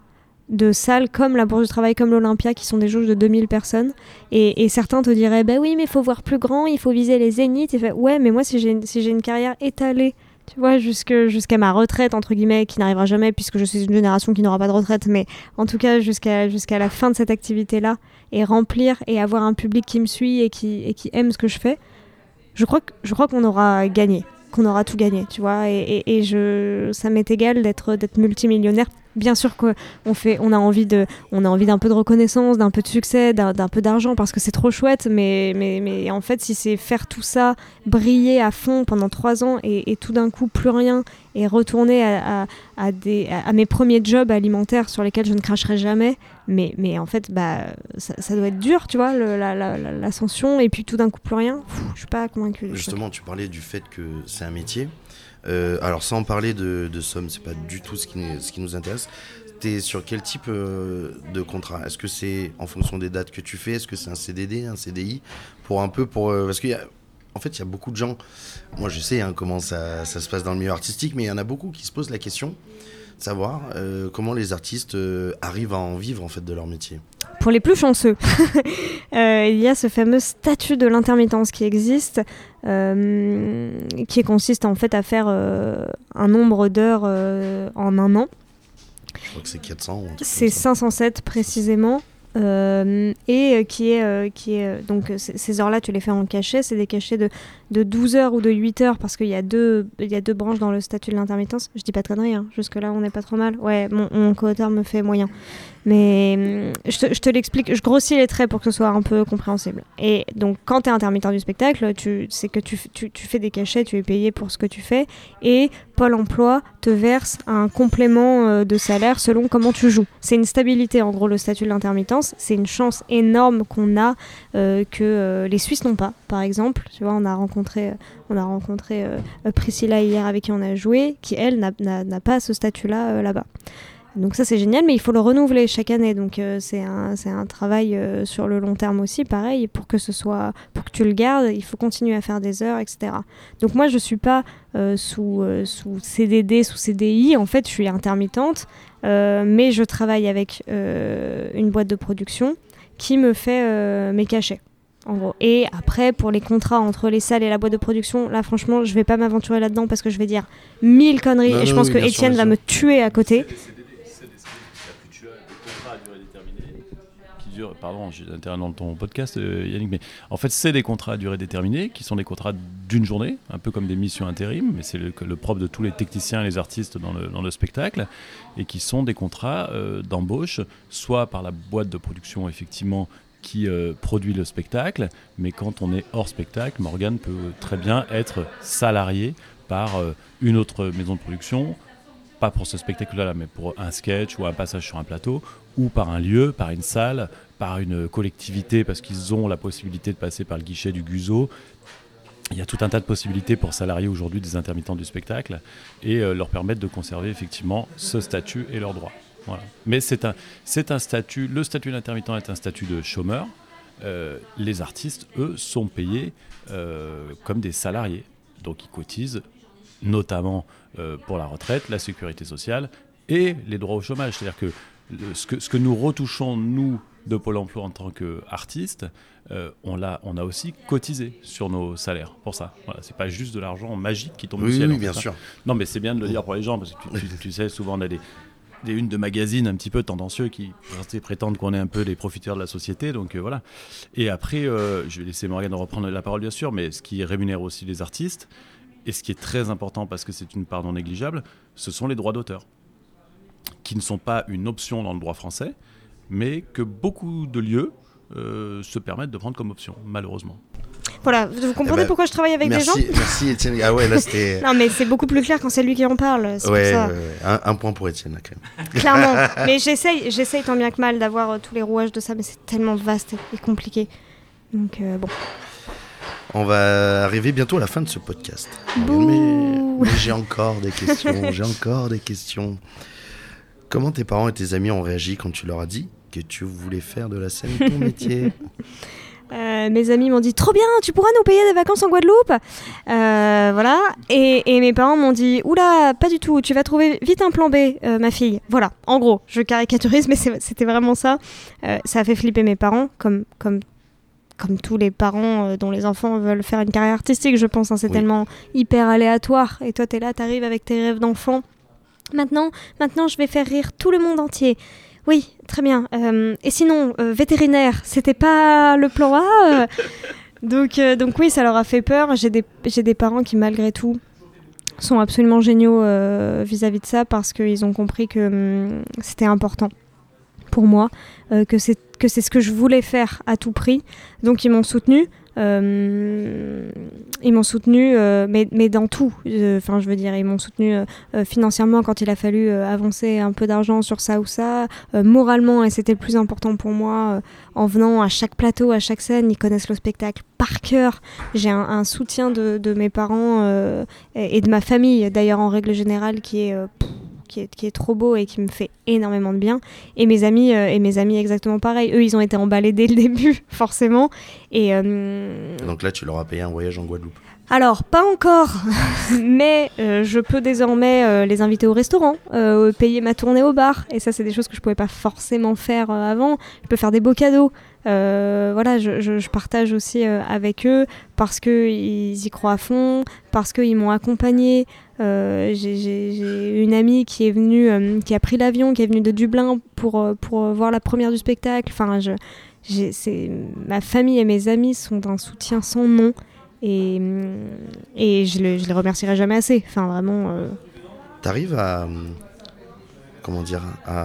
de salles comme la Bourse du Travail, comme l'Olympia, qui sont des jauges de deux mille personnes. Et, et certains te diraient, bah oui, mais il faut voir plus grand, il faut viser les zéniths. Et fait, ouais, mais moi, si j'ai, une, si j'ai une carrière étalée, tu vois, jusque, jusqu'à ma retraite, entre guillemets, qui n'arrivera jamais, puisque je suis une génération qui n'aura pas de retraite, mais en tout cas, jusqu'à, jusqu'à la fin de cette activité-là, et remplir et avoir un public qui me suit et qui, et qui aime ce que je fais, je crois, que, je crois qu'on aura gagné, qu'on aura tout gagné, tu vois. Et, et, et je, ça m'est égal d'être, d'être multimillionnaire. Bien sûr qu'on fait, on a envie de, on a envie d'un peu de reconnaissance, d'un peu de succès, d'un, d'un peu d'argent parce que c'est trop chouette. Mais, mais, mais en fait, si c'est faire tout ça, briller à fond pendant trois ans et, et tout d'un coup plus rien et retourner à, à, à, des, à, à mes premiers jobs alimentaires sur lesquels je ne cracherai jamais, mais, mais en fait, bah, ça, ça doit être dur, tu vois, le, la, la, la, l'ascension et puis tout d'un coup plus rien. Pff, je suis pas convaincue. Justement, tu parlais du fait que c'est un métier. Euh, alors sans parler de, de somme, c'est pas du tout ce qui, ce qui nous intéresse. T'es sur quel type euh, de contrat ? Est-ce que c'est en fonction des dates que tu fais ? Est-ce que c'est un C D D, un C D I ? Pour un peu pour euh, parce qu'il y a, en fait, il y a beaucoup de gens. Moi, je sais hein, comment ça, ça se passe dans le milieu artistique, mais il y en a beaucoup qui se posent la question de savoir euh, comment les artistes euh, arrivent à en vivre en fait de leur métier. Pour les plus chanceux, euh, il y a ce fameux statut de l'intermittence qui existe, euh, qui consiste en fait à faire euh, un nombre d'heures euh, en un an. Je crois que c'est quatre cents. Ou un truc c'est comme ça. cinq cent sept précisément. Euh, et qui est, euh, qui est euh, donc c- ces heures-là tu les fais en cachet, c'est des cachets de, de douze heures ou de huit heures parce qu'il y a deux, il y a deux branches dans le statut de l'intermittence. Je dis pas de conneries, hein. Jusque là on n'est pas trop mal. Ouais, mon, mon co-auteur me fait moyen. Mais je te, je te l'explique, je grossis les traits pour que ce soit un peu compréhensible. Et donc quand tu es intermittent du spectacle, tu, c'est que tu, tu, tu fais des cachets, tu es payé pour ce que tu fais, et Pôle emploi te verse un complément euh, de salaire selon comment tu joues. C'est une stabilité en gros le statut de l'intermittence, c'est une chance énorme qu'on a euh, que euh, les Suisses n'ont pas. Par exemple, tu vois, on a rencontré, on a rencontré euh, Priscilla hier avec qui on a joué, qui elle n'a, n'a, n'a pas ce statut-là euh, là-bas. Donc ça c'est génial, mais il faut le renouveler chaque année, donc euh, c'est un c'est un travail euh, sur le long terme aussi, pareil, pour que ce soit pour que tu le gardes, il faut continuer à faire des heures, et cetera. Donc moi je suis pas euh, sous euh, sous C D D, sous C D I, en fait je suis intermittente, euh, mais je travaille avec euh, une boîte de production qui me fait euh, mes cachets. En gros. Et après, pour les contrats entre les salles et la boîte de production, là franchement, je vais pas m'aventurer là-dedans parce que je vais dire mille conneries non, et je non, pense oui, que bien Étienne sûr, va bien me tuer à côté. Pardon, j'interviens dans ton podcast, euh, Yannick, mais en fait, c'est des contrats à durée déterminée qui sont des contrats d'une journée, un peu comme des missions intérim, mais c'est le, le propre de tous les techniciens et les artistes dans le, dans le spectacle, et qui sont des contrats euh, d'embauche, soit par la boîte de production, effectivement, qui euh, produit le spectacle, mais quand on est hors spectacle, Morgane peut très bien être salarié par euh, une autre maison de production, pas pour ce spectacle-là, mais pour un sketch ou un passage sur un plateau, ou par un lieu, par une salle, par une collectivité, parce qu'ils ont la possibilité de passer par le guichet du G U S O. Il y a tout un tas de possibilités pour salarier aujourd'hui des intermittents du spectacle et euh, leur permettre de conserver effectivement ce statut et leurs droits. Voilà. Mais c'est un, c'est un statut, le statut d'intermittent est un statut de chômeur. Euh, les artistes, eux, sont payés euh, comme des salariés. Donc ils cotisent notamment euh, pour la retraite, la sécurité sociale et les droits au chômage. C'est-à-dire que le, ce que, ce que nous retouchons, nous, de Pôle emploi en tant qu'artistes, euh, on, l'a, on a aussi cotisé sur nos salaires pour ça. Voilà, c'est pas juste de l'argent magique qui tombe oui, du ciel. Oui, en bien fait, sûr. Hein. Non, mais c'est bien de le dire pour les gens, parce que tu, tu, tu sais, souvent on a des, des unes de magazines un petit peu tendancieux qui prétendent qu'on est un peu des profiteurs de la société. Donc euh, voilà. Et après, euh, je vais laisser Morgane reprendre la parole, bien sûr, mais ce qui rémunère aussi les artistes, et ce qui est très important parce que c'est une part non négligeable, ce sont les droits d'auteur, qui ne sont pas une option dans le droit français, mais que beaucoup de lieux euh, se permettent de prendre comme option, malheureusement. Voilà, vous comprenez eh ben, pourquoi je travaille avec merci, des gens ? Merci Étienne. Ah ouais, là c'était... Non mais c'est beaucoup plus clair quand c'est lui qui en parle, c'est ouais, pour ça. Ouais, ouais. Un, un point pour Étienne, là, quand même. Clairement, mais j'essaye, j'essaye tant bien que mal d'avoir euh, tous les rouages de ça, mais c'est tellement vaste et, et compliqué. Donc euh, bon. On va arriver bientôt à la fin de ce podcast. Bouh. Mais, mais j'ai encore des questions, j'ai encore des questions. Comment tes parents et tes amis ont réagi quand tu leur as dit que tu voulais faire de la scène ton métier ? Euh, Euh, mes amis m'ont dit trop bien, tu pourras nous payer des vacances en Guadeloupe. Euh, voilà. Et, et mes parents m'ont dit oula, pas du tout, tu vas trouver vite un plan B, euh, ma fille. Voilà, en gros, je caricaturise, mais c'est, c'était vraiment ça. Euh, ça a fait flipper mes parents, comme, comme, comme tous les parents euh, dont les enfants veulent faire une carrière artistique, je pense. Hein, c'est oui. tellement hyper aléatoire. Et toi, t'es là, t'arrives avec tes rêves d'enfant. Maintenant, maintenant, je vais faire rire tout le monde entier. Oui, très bien. Euh, et sinon, euh, vétérinaire, c'était pas le plan A euh... donc, euh, donc oui, ça leur a fait peur. J'ai des, j'ai des parents qui, malgré tout, sont absolument géniaux euh, vis-à-vis de ça parce qu'ils ont compris que hum, c'était important pour moi, euh, que, c'est, que c'est ce que je voulais faire à tout prix. Donc ils m'ont soutenue. Euh, ils m'ont soutenu euh, mais, mais dans tout enfin euh, je veux dire ils m'ont soutenu euh, euh, financièrement quand il a fallu euh, avancer un peu d'argent sur ça ou ça euh, moralement et c'était le plus important pour moi euh, en venant à chaque plateau, à chaque scène ils connaissent le spectacle par cœur. J'ai un, un soutien de, de mes parents euh, et, et de ma famille d'ailleurs en règle générale qui est euh, pff, Qui est, qui est trop beau et qui me fait énormément de bien. Et mes amis, euh, et mes amis exactement pareil. Eux, ils ont été emballés dès le début, forcément. Et, euh... Donc là, tu leur as payé un voyage en Guadeloupe? Alors, pas encore, mais euh, je peux désormais euh, les inviter au restaurant, euh, payer ma tournée au bar. Et ça, c'est des choses que je pouvais pas forcément faire euh, avant. Je peux faire des beaux cadeaux. Euh, voilà, je, je, je partage aussi euh, avec eux parce qu'ils y croient à fond, parce qu'ils m'ont accompagnée. Euh, j'ai, j'ai, j'ai une amie qui est venue, euh, qui a pris l'avion, qui est venue de Dublin pour, euh, pour euh, voir la première du spectacle. Enfin, je, j'ai, c'est, ma famille et mes amis sont d'un soutien sans nom et, et je, le, je les remercierai jamais assez. Enfin, vraiment. Euh... T'arrives à, comment dire,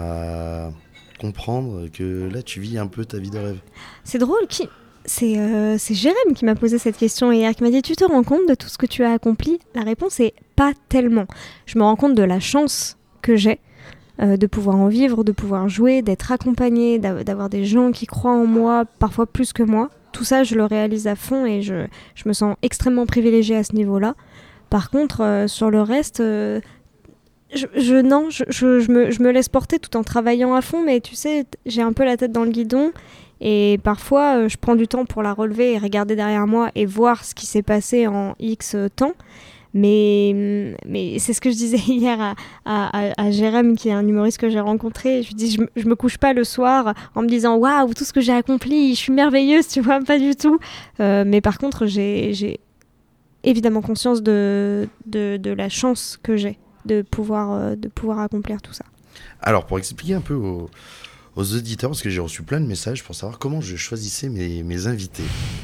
à comprendre que là, tu vis un peu ta vie de rêve. C'est drôle, qui... C'est, euh, c'est Jérém qui m'a posé cette question hier, qui m'a dit « Tu te rends compte de tout ce que tu as accompli ?» La réponse est « Pas tellement ». Je me rends compte de la chance que j'ai euh, de pouvoir en vivre, de pouvoir jouer, d'être accompagnée, d'avoir des gens qui croient en moi, parfois plus que moi. Tout ça, je le réalise à fond et je, je me sens extrêmement privilégiée à ce niveau-là. Par contre, euh, sur le reste... Euh, Je, je, non, je, je, je, me, je me laisse porter tout en travaillant à fond, mais tu sais, j'ai un peu la tête dans le guidon et parfois euh, je prends du temps pour la relever et regarder derrière moi et voir ce qui s'est passé en X temps. Mais, mais c'est ce que je disais hier à, à, à Jérém, qui est un humoriste que j'ai rencontré. Je lui dis, je, je me couche pas le soir en me disant waouh, tout ce que j'ai accompli, je suis merveilleuse, tu vois, pas du tout. Euh, mais par contre, j'ai, j'ai évidemment conscience de, de, de la chance que j'ai. De pouvoir, euh, de pouvoir accomplir tout ça. Alors, pour expliquer un peu aux, aux auditeurs, parce que j'ai reçu plein de messages pour savoir comment je choisissais mes, mes invités.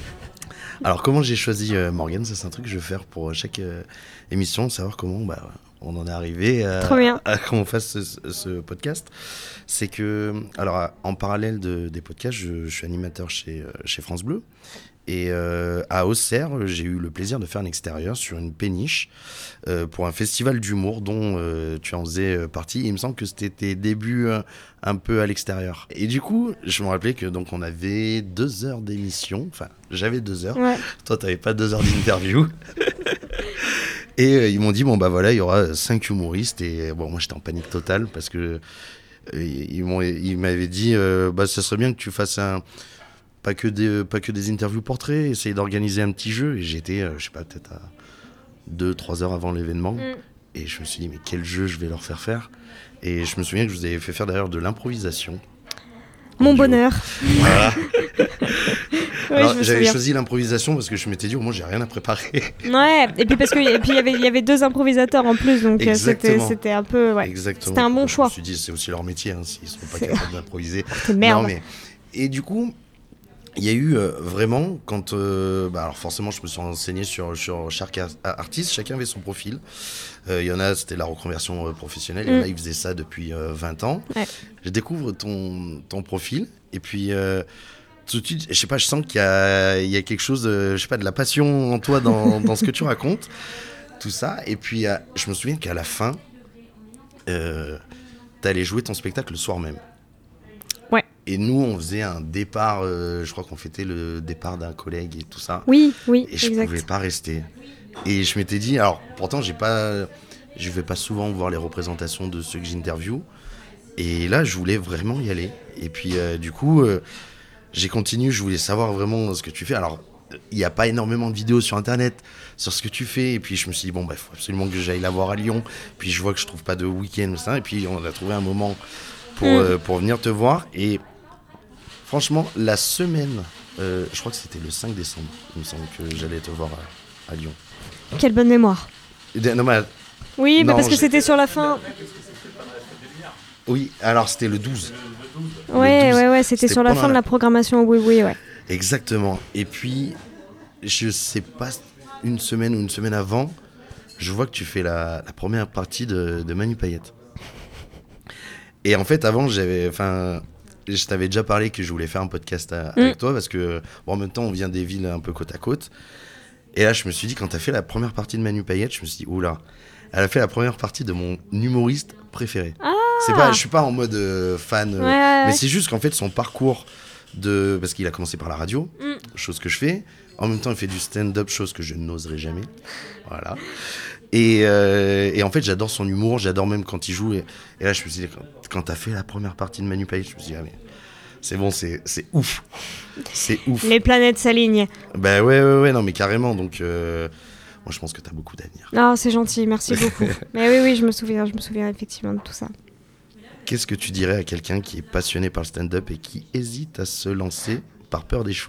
Alors, comment j'ai choisi euh, Morgane, ça c'est un truc que je vais faire pour chaque euh, émission, savoir comment bah, on en est arrivé à, à, à qu'on fasse ce, ce podcast. C'est que, alors, en parallèle de, des podcasts, je, je suis animateur chez, chez France Bleu. Et euh, à Auxerre, j'ai eu le plaisir de faire un extérieur sur une péniche euh, pour un festival d'humour dont euh, tu en faisais partie. Il me semble que c'était tes débuts euh, un peu à l'extérieur. Et du coup, je me rappelais que donc on avait deux heures d'émission. Enfin, j'avais deux heures. Ouais. Toi, t'avais pas deux heures d'interview. Et euh, ils m'ont dit bon bah voilà, il y aura cinq humoristes. Et bon, moi j'étais en panique totale parce que euh, ils m'ont, ils m'avaient dit euh, bah ça serait bien que tu fasses un Pas que, des, pas que des interviews portraits, essayer d'organiser un petit jeu. Et j'étais, euh, je sais pas, peut-être à deux trois heures avant l'événement. Mm. Et je me suis dit, mais quel jeu je vais leur faire faire. Et je me souviens que je vous avais fait faire d'ailleurs de l'improvisation. Mon bonheur. Voilà. Ouais, Alors, j'avais souviens. choisi l'improvisation parce que je m'étais dit, au moins, j'ai rien à préparer. Ouais, et puis parce qu'il y, y avait deux improvisateurs en plus, donc c'était, c'était un peu. Ouais. Exactement. C'était un bon choix. Je me suis dit, c'est aussi leur métier, hein, s'ils ne sont pas c'est... capables d'improviser. C'est merde. Non, mais... Et du coup. Il y a eu euh, vraiment, quand... Euh, bah alors forcément, je me suis renseigné sur, sur chaque ar- artiste. Chacun avait son profil. Il euh, y en a, c'était la reconversion euh, professionnelle. Il mm. y en a, ils faisaient ça depuis euh, vingt ans. Ouais. Je découvre ton, ton profil. Et puis, euh, tout de suite, je sais pas, je sens qu'il y a, il y a quelque chose, de, je sais pas, de la passion en toi dans, dans ce que tu racontes. Tout ça. Et puis, euh, je me souviens qu'à la fin, euh, t'allais jouer ton spectacle le soir même. Ouais. Et nous, on faisait un départ, euh, je crois qu'on fêtait le départ d'un collègue et tout ça. Oui, oui, et je ne pouvais pas rester. Et je m'étais dit, alors pourtant, j'ai pas, je ne vais pas souvent voir les représentations de ceux que j'interviewe. Et là, je voulais vraiment y aller. Et puis, euh, du coup, euh, j'ai continué, je voulais savoir vraiment ce que tu fais. Alors, il n'y a pas énormément de vidéos sur Internet sur ce que tu fais. Et puis, je me suis dit, bon, il bah, faut absolument que j'aille la voir à Lyon. Puis, je vois que je trouve pas de week-end. Ça, et puis, on a trouvé un moment pour, mmh. euh, pour venir te voir. Et franchement, la semaine, euh, je crois que c'était le cinq décembre, il me semble que j'allais te voir à, à Lyon. Quelle bonne mémoire. Non, mais, oui, non, bah parce que j'ai... c'était sur la fin. Oui, alors c'était le douze. Ouais, le douze. ouais, ouais, c'était, c'était sur la fin la... de la programmation, oui, oui, ouais. Exactement. Et puis, je sais pas, une semaine ou une semaine avant, je vois que tu fais la, la première partie de, de Manu Payette. Et en fait, avant, j'avais, enfin, je t'avais déjà parlé que je voulais faire un podcast à, mm. avec toi parce que, bon, en même temps, on vient des villes un peu côte à côte. Et là, je me suis dit, quand t'as fait la première partie de Manu Payette, je me suis dit, oula, elle a fait la première partie de mon humoriste préféré. Ah. C'est pas, je suis pas en mode euh, fan, euh, ouais, ouais. mais c'est juste qu'en fait, son parcours de, parce qu'il a commencé par la radio, mm. chose que je fais. En même temps, il fait du stand-up, chose que je n'oserais jamais. Voilà. Et, euh, et en fait, j'adore son humour, j'adore même quand il joue. Et, et là, je me suis dit, quand, quand t'as fait la première partie de Manu Payette, je me suis dit, ah, mais c'est bon, c'est, c'est ouf. C'est ouf. Les planètes s'alignent. Ben ouais, ouais, ouais, non, mais carrément. Donc, euh, moi, je pense que t'as beaucoup d'avenir. Non, c'est gentil, merci beaucoup. Mais oui, oui, je me souviens, je me souviens effectivement de tout ça. Qu'est-ce que tu dirais à quelqu'un qui est passionné par le stand-up et qui hésite à se lancer par peur d'échouer ?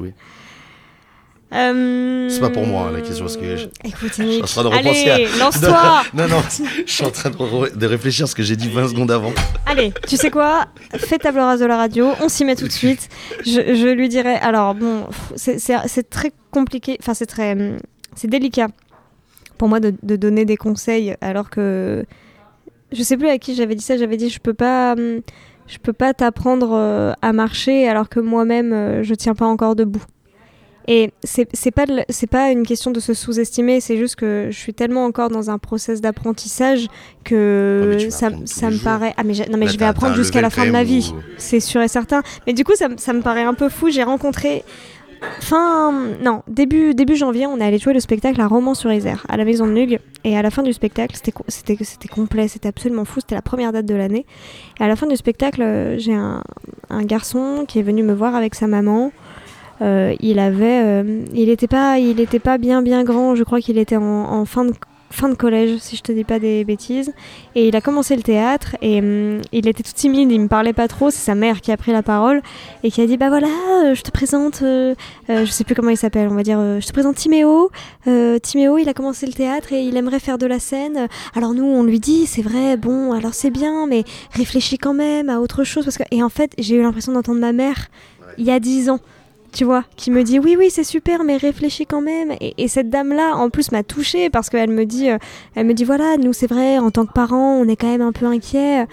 Euh... C'est pas pour moi hein, la question parce que je, Écoute, je suis en train de repenser Allez, à... lance-toi. Non, non, je suis en train de, re... de réfléchir à ce que j'ai dit vingt secondes avant. Allez, tu sais quoi ? Fais table rase de la radio, on s'y met tout de suite. Je, je lui dirais, alors bon, c'est, c'est, c'est très compliqué, enfin c'est très, c'est délicat pour moi de, de donner des conseils alors que je sais plus à qui j'avais dit ça. J'avais dit je peux pas, je peux pas t'apprendre à marcher alors que moi-même je tiens pas encore debout. Et c'est, c'est, pas de, c'est pas une question de se sous-estimer, c'est juste que je suis tellement encore dans un process d'apprentissage que oh, ça, ça me paraît... Ah mais, non, mais Là, je vais apprendre jusqu'à la fin de ma vie, ou... c'est sûr et certain. Mais du coup, ça, ça me paraît un peu fou. J'ai rencontré... Fin... Non, début, début janvier, on est allé jouer le spectacle à Romans-sur-Isère, à la Maison de Nugue. Et à la fin du spectacle, c'était, c'était, c'était complet, c'était absolument fou. C'était la première date de l'année. Et à la fin du spectacle, j'ai un, un garçon qui est venu me voir avec sa maman. Euh, il avait, euh, il était pas, il était pas bien bien grand. Je crois qu'il était en, en fin de fin de collège, si je te dis pas des bêtises. Et il a commencé le théâtre et hum, il était tout timide. Il me parlait pas trop. C'est sa mère qui a pris la parole et qui a dit bah voilà, euh, je te présente, euh, euh, je sais plus comment il s'appelle. On va dire, euh, je te présente Timéo. Euh, Timéo, il a commencé le théâtre et il aimerait faire de la scène. Alors nous, on lui dit c'est vrai, bon, alors c'est bien, mais réfléchis quand même à autre chose parce que. Et en fait, j'ai eu l'impression d'entendre ma mère ouais. il y a dix ans. Tu vois, qui me dit oui, oui, c'est super, mais réfléchis quand même. Et, et cette dame-là, en plus, m'a touchée parce qu'elle me dit, euh, elle me dit voilà, nous, c'est vrai, en tant que parents, on est quand même un peu inquiets.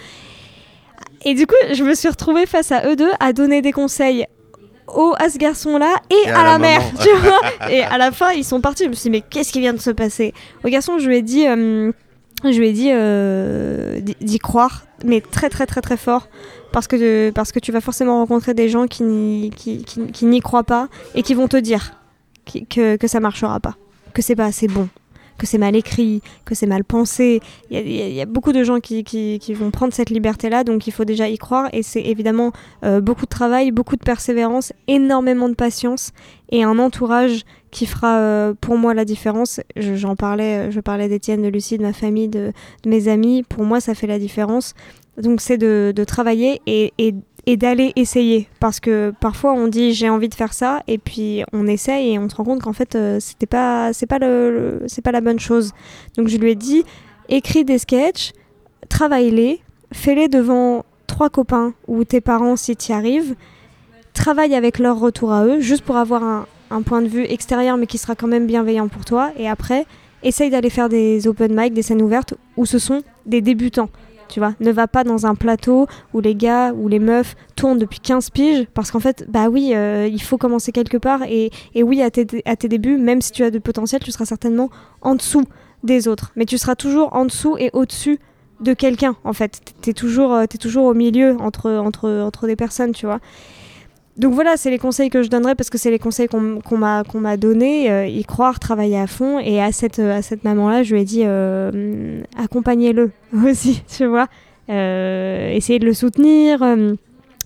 Et du coup, je me suis retrouvée face à eux deux à donner des conseils au, à ce garçon-là et, et à, à la, la mère, tu vois. Et à la fin, ils sont partis. Je me suis dit, mais qu'est-ce qui vient de se passer ? Au garçon, je lui ai dit, euh, je lui ai dit euh, d'y, d'y croire, mais très, très, très, très fort. Parce que, parce que tu vas forcément rencontrer des gens qui n'y, qui, qui, qui n'y croient pas et qui vont te dire qui, que, que ça ne marchera pas, que c'est pas assez bon, que c'est mal écrit, que c'est mal pensé. Il y a, il y a beaucoup de gens qui, qui, qui vont prendre cette liberté-là, donc il faut déjà y croire. Et c'est évidemment euh, beaucoup de travail, beaucoup de persévérance, énormément de patience et un entourage qui fera euh, pour moi la différence. Je, j'en parlais, je parlais d'Étienne, de Lucie, de ma famille, de, de mes amis. Pour moi, ça fait la différence. Donc c'est de, de travailler et, et, et d'aller essayer. Parce que parfois on dit j'ai envie de faire ça et puis on essaye et on se rend compte qu'en fait euh, c'était pas, c'est pas, le, le, c'est pas la bonne chose. Donc je lui ai dit écris des sketchs, travaille-les, fais-les devant trois copains ou tes parents si tu y arrives, travaille avec leur retour à eux juste pour avoir un, un point de vue extérieur mais qui sera quand même bienveillant pour toi. Et après essaye d'aller faire des open mic, des scènes ouvertes où ce sont des débutants. Tu vois, ne va pas dans un plateau où les gars ou les meufs tournent depuis quinze piges parce qu'en fait, bah oui, euh, il faut commencer quelque part et, et oui, à tes, à tes débuts, même si tu as de potentiel, tu seras certainement en dessous des autres. Mais tu seras toujours en dessous et au-dessus de quelqu'un, en fait. T'es toujours, t'es toujours au milieu entre, entre, entre des personnes, tu vois. Donc voilà, c'est les conseils que je donnerais parce que c'est les conseils qu'on, qu'on m'a, qu'on m'a donnés, euh, y croire, travailler à fond. Et à cette, à cette maman-là, je lui ai dit, euh, accompagnez-le aussi, tu vois. Euh, essayez de le soutenir, euh,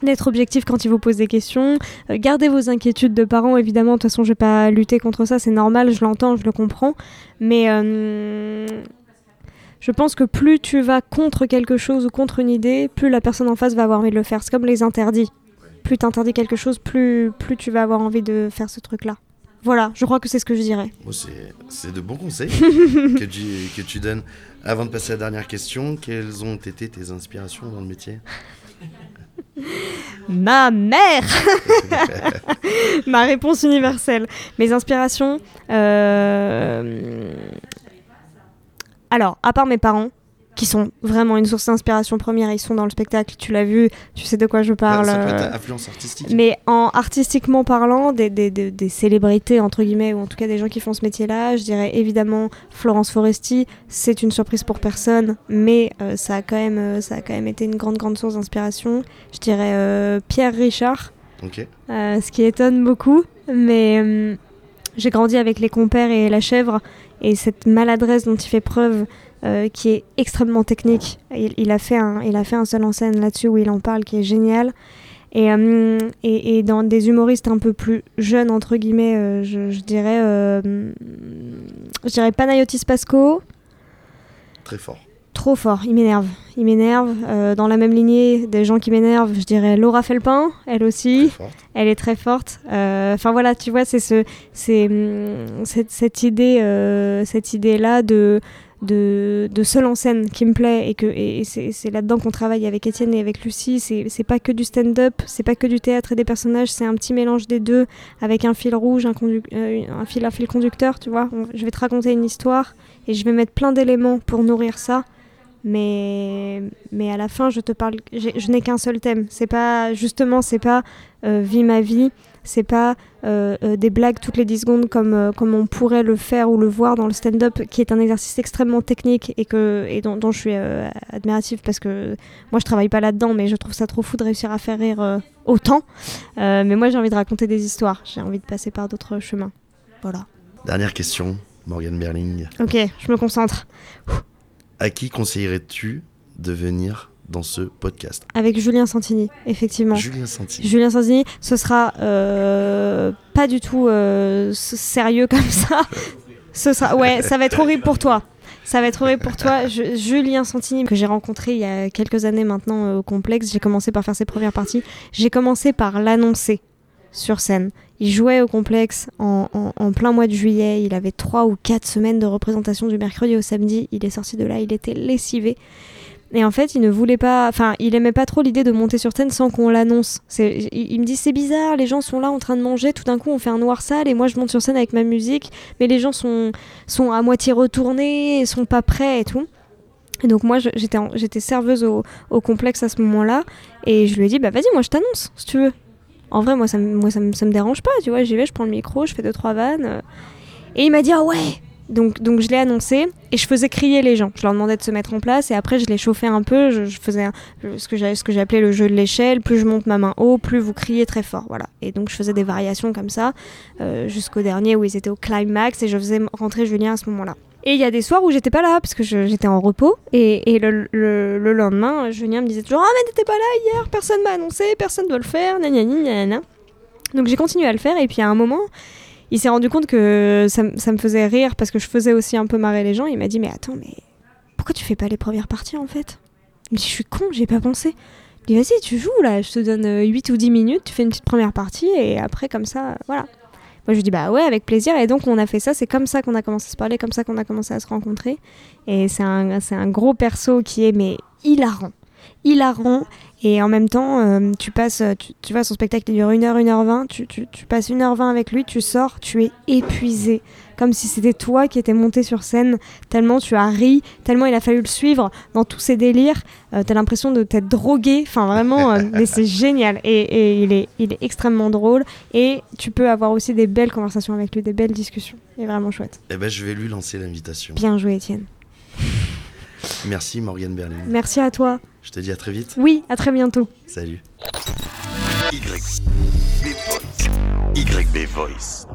d'être objectif quand il vous pose des questions, euh, gardez vos inquiétudes de parents, évidemment, de toute façon je vais pas lutter contre ça, c'est normal, je l'entends, je le comprends, mais euh, je pense que plus tu vas contre quelque chose ou contre une idée, plus la personne en face va avoir envie de le faire, c'est comme les interdits, plus tu interdis quelque chose, plus, plus tu vas avoir envie de faire ce truc-là. Voilà, je crois que c'est ce que je dirais. Bon, c'est, c'est de bons conseils que, tu, que tu donnes. Avant de passer à la dernière question, quelles ont été tes inspirations dans le métier ? Ma mère. Ma réponse universelle. Mes inspirations... Euh... Alors, à part mes parents, qui sont vraiment une source d'inspiration première, ils sont dans le spectacle, tu l'as vu, tu sais de quoi je parle. Ça peut être influence artistique. Mais en artistiquement parlant, des, des, des, des célébrités, entre guillemets, ou en tout cas des gens qui font ce métier-là, je dirais évidemment Florence Foresti, c'est une surprise pour personne, mais euh, ça, a quand même, euh, ça a quand même été une grande, grande source d'inspiration. Je dirais euh, Pierre Richard, okay. euh, ce qui étonne beaucoup, mais euh, j'ai grandi avec Les Compères et La Chèvre, et cette maladresse dont il fait preuve, Euh, qui est extrêmement technique. Il, il, a fait un, il a fait un seul en scène là-dessus où il en parle, qui est génial. Et, euh, et, et dans des humoristes un peu plus jeunes, entre guillemets, euh, je, je dirais euh, je dirais Panayotis Pasco. Très fort. Trop fort, il m'énerve. Il m'énerve. Euh, dans la même lignée, des gens qui m'énervent, je dirais Laura Felpin, elle aussi. Très forte. Elle est très forte. Enfin euh, voilà, tu vois, c'est, ce, c'est cette, cette, idée, euh, cette idée-là de... De, de seul en scène qui me plaît et, que, et c'est, c'est là-dedans qu'on travaille avec Étienne et avec Lucie. C'est, c'est pas que du stand-up, c'est pas que du théâtre et des personnages, c'est un petit mélange des deux avec un fil rouge, un, condu- euh, un, fil, un fil conducteur, tu vois. On, je vais te raconter une histoire et je vais mettre plein d'éléments pour nourrir ça, mais, mais à la fin je te parle, je n'ai qu'un seul thème. C'est pas, justement, c'est pas euh, vie ma vie, c'est pas euh, euh, des blagues toutes les dix secondes comme, euh, comme on pourrait le faire ou le voir dans le stand-up, qui est un exercice extrêmement technique et, que, et dont, dont je suis euh, admirative parce que moi je travaille pas là-dedans, mais je trouve ça trop fou de réussir à faire rire euh, autant. Euh, mais moi j'ai envie de raconter des histoires, j'ai envie de passer par d'autres chemins. Voilà. Dernière question, Morgane Berling. Ok, je me concentre. À qui conseillerais-tu de venir dans ce podcast ? Avec Julien Santini, effectivement. Julien Santini. Julien Santini, ce sera euh, pas du tout euh, sérieux comme ça. Ce sera, ouais, ça va être horrible pour toi. Ça va être horrible pour toi. Je, Julien Santini, que j'ai rencontré il y a quelques années maintenant euh, au Complexe, j'ai commencé par faire ses premières parties. J'ai commencé par l'annoncer sur scène. Il jouait au Complexe en, en, en plein mois de juillet. Il avait trois ou quatre semaines de représentation du mercredi au samedi. Il est sorti de là, il était lessivé. Et en fait, il ne voulait pas... Enfin, il aimait pas trop l'idée de monter sur scène sans qu'on l'annonce. C'est, il, il me dit, c'est bizarre, les gens sont là en train de manger, tout d'un coup, on fait un noir sale, et moi, je monte sur scène avec ma musique, mais les gens sont, sont à moitié retournés, sont pas prêts et tout. Et donc moi, je, j'étais, en, j'étais serveuse au, au Complexe à ce moment-là, et je lui ai dit, bah vas-y, moi, je t'annonce, si tu veux. En vrai, moi, ça, moi, ça, me, ça me dérange pas, tu vois, j'y vais, je prends le micro, je fais deux, trois vannes. Euh, et il m'a dit, ah ouais. Donc, donc je l'ai annoncé et je faisais crier les gens. Je leur demandais de se mettre en place et après je les chauffais un peu. Je, je faisais un, ce, que ce que j'appelais le jeu de l'échelle. Plus je monte ma main haut, plus vous criez très fort. Voilà. Et donc je faisais des variations comme ça euh, jusqu'au dernier où ils étaient au climax et je faisais rentrer Julien à ce moment-là. Et il y a des soirs où j'étais pas là parce que je, j'étais en repos et, et le, le, le lendemain, Julien me disait toujours « Ah mais t'étais pas là hier, personne m'a annoncé, personne doit le faire, nanani, nanana. » Donc j'ai continué à le faire et puis à un moment... Il s'est rendu compte que ça, ça me faisait rire parce que je faisais aussi un peu marrer les gens. Il m'a dit, mais attends, mais pourquoi tu fais pas les premières parties en fait ? Il me dit, je suis con, j'ai pas pensé. Il dit, vas-y, tu joues là, je te donne huit ou dix minutes, tu fais une petite première partie et après comme ça, voilà. Moi je lui dis, bah ouais, avec plaisir. Et donc on a fait ça, c'est comme ça qu'on a commencé à se parler, comme ça qu'on a commencé à se rencontrer. Et c'est un, c'est un gros perso qui est mais hilarant. hilarant et en même temps euh, tu passes tu, tu vois son spectacle il dure une heure, une heure vingt, tu, tu, tu passes une heure vingt avec lui, tu sors, tu es épuisé comme si c'était toi qui étais monté sur scène, tellement tu as ri, tellement il a fallu le suivre dans tous ses délires, euh, t'as l'impression de t'être drogué, enfin vraiment euh, mais c'est génial et, et il, est, il est extrêmement drôle et tu peux avoir aussi des belles conversations avec lui, des belles discussions, il est vraiment chouette. Eh ben je vais lui lancer l'invitation. Bien joué Étienne. Merci Morgane Berling. Merci à toi. Je te dis à très vite. Oui, à très bientôt. Salut. Y B Voice. Y B Voice.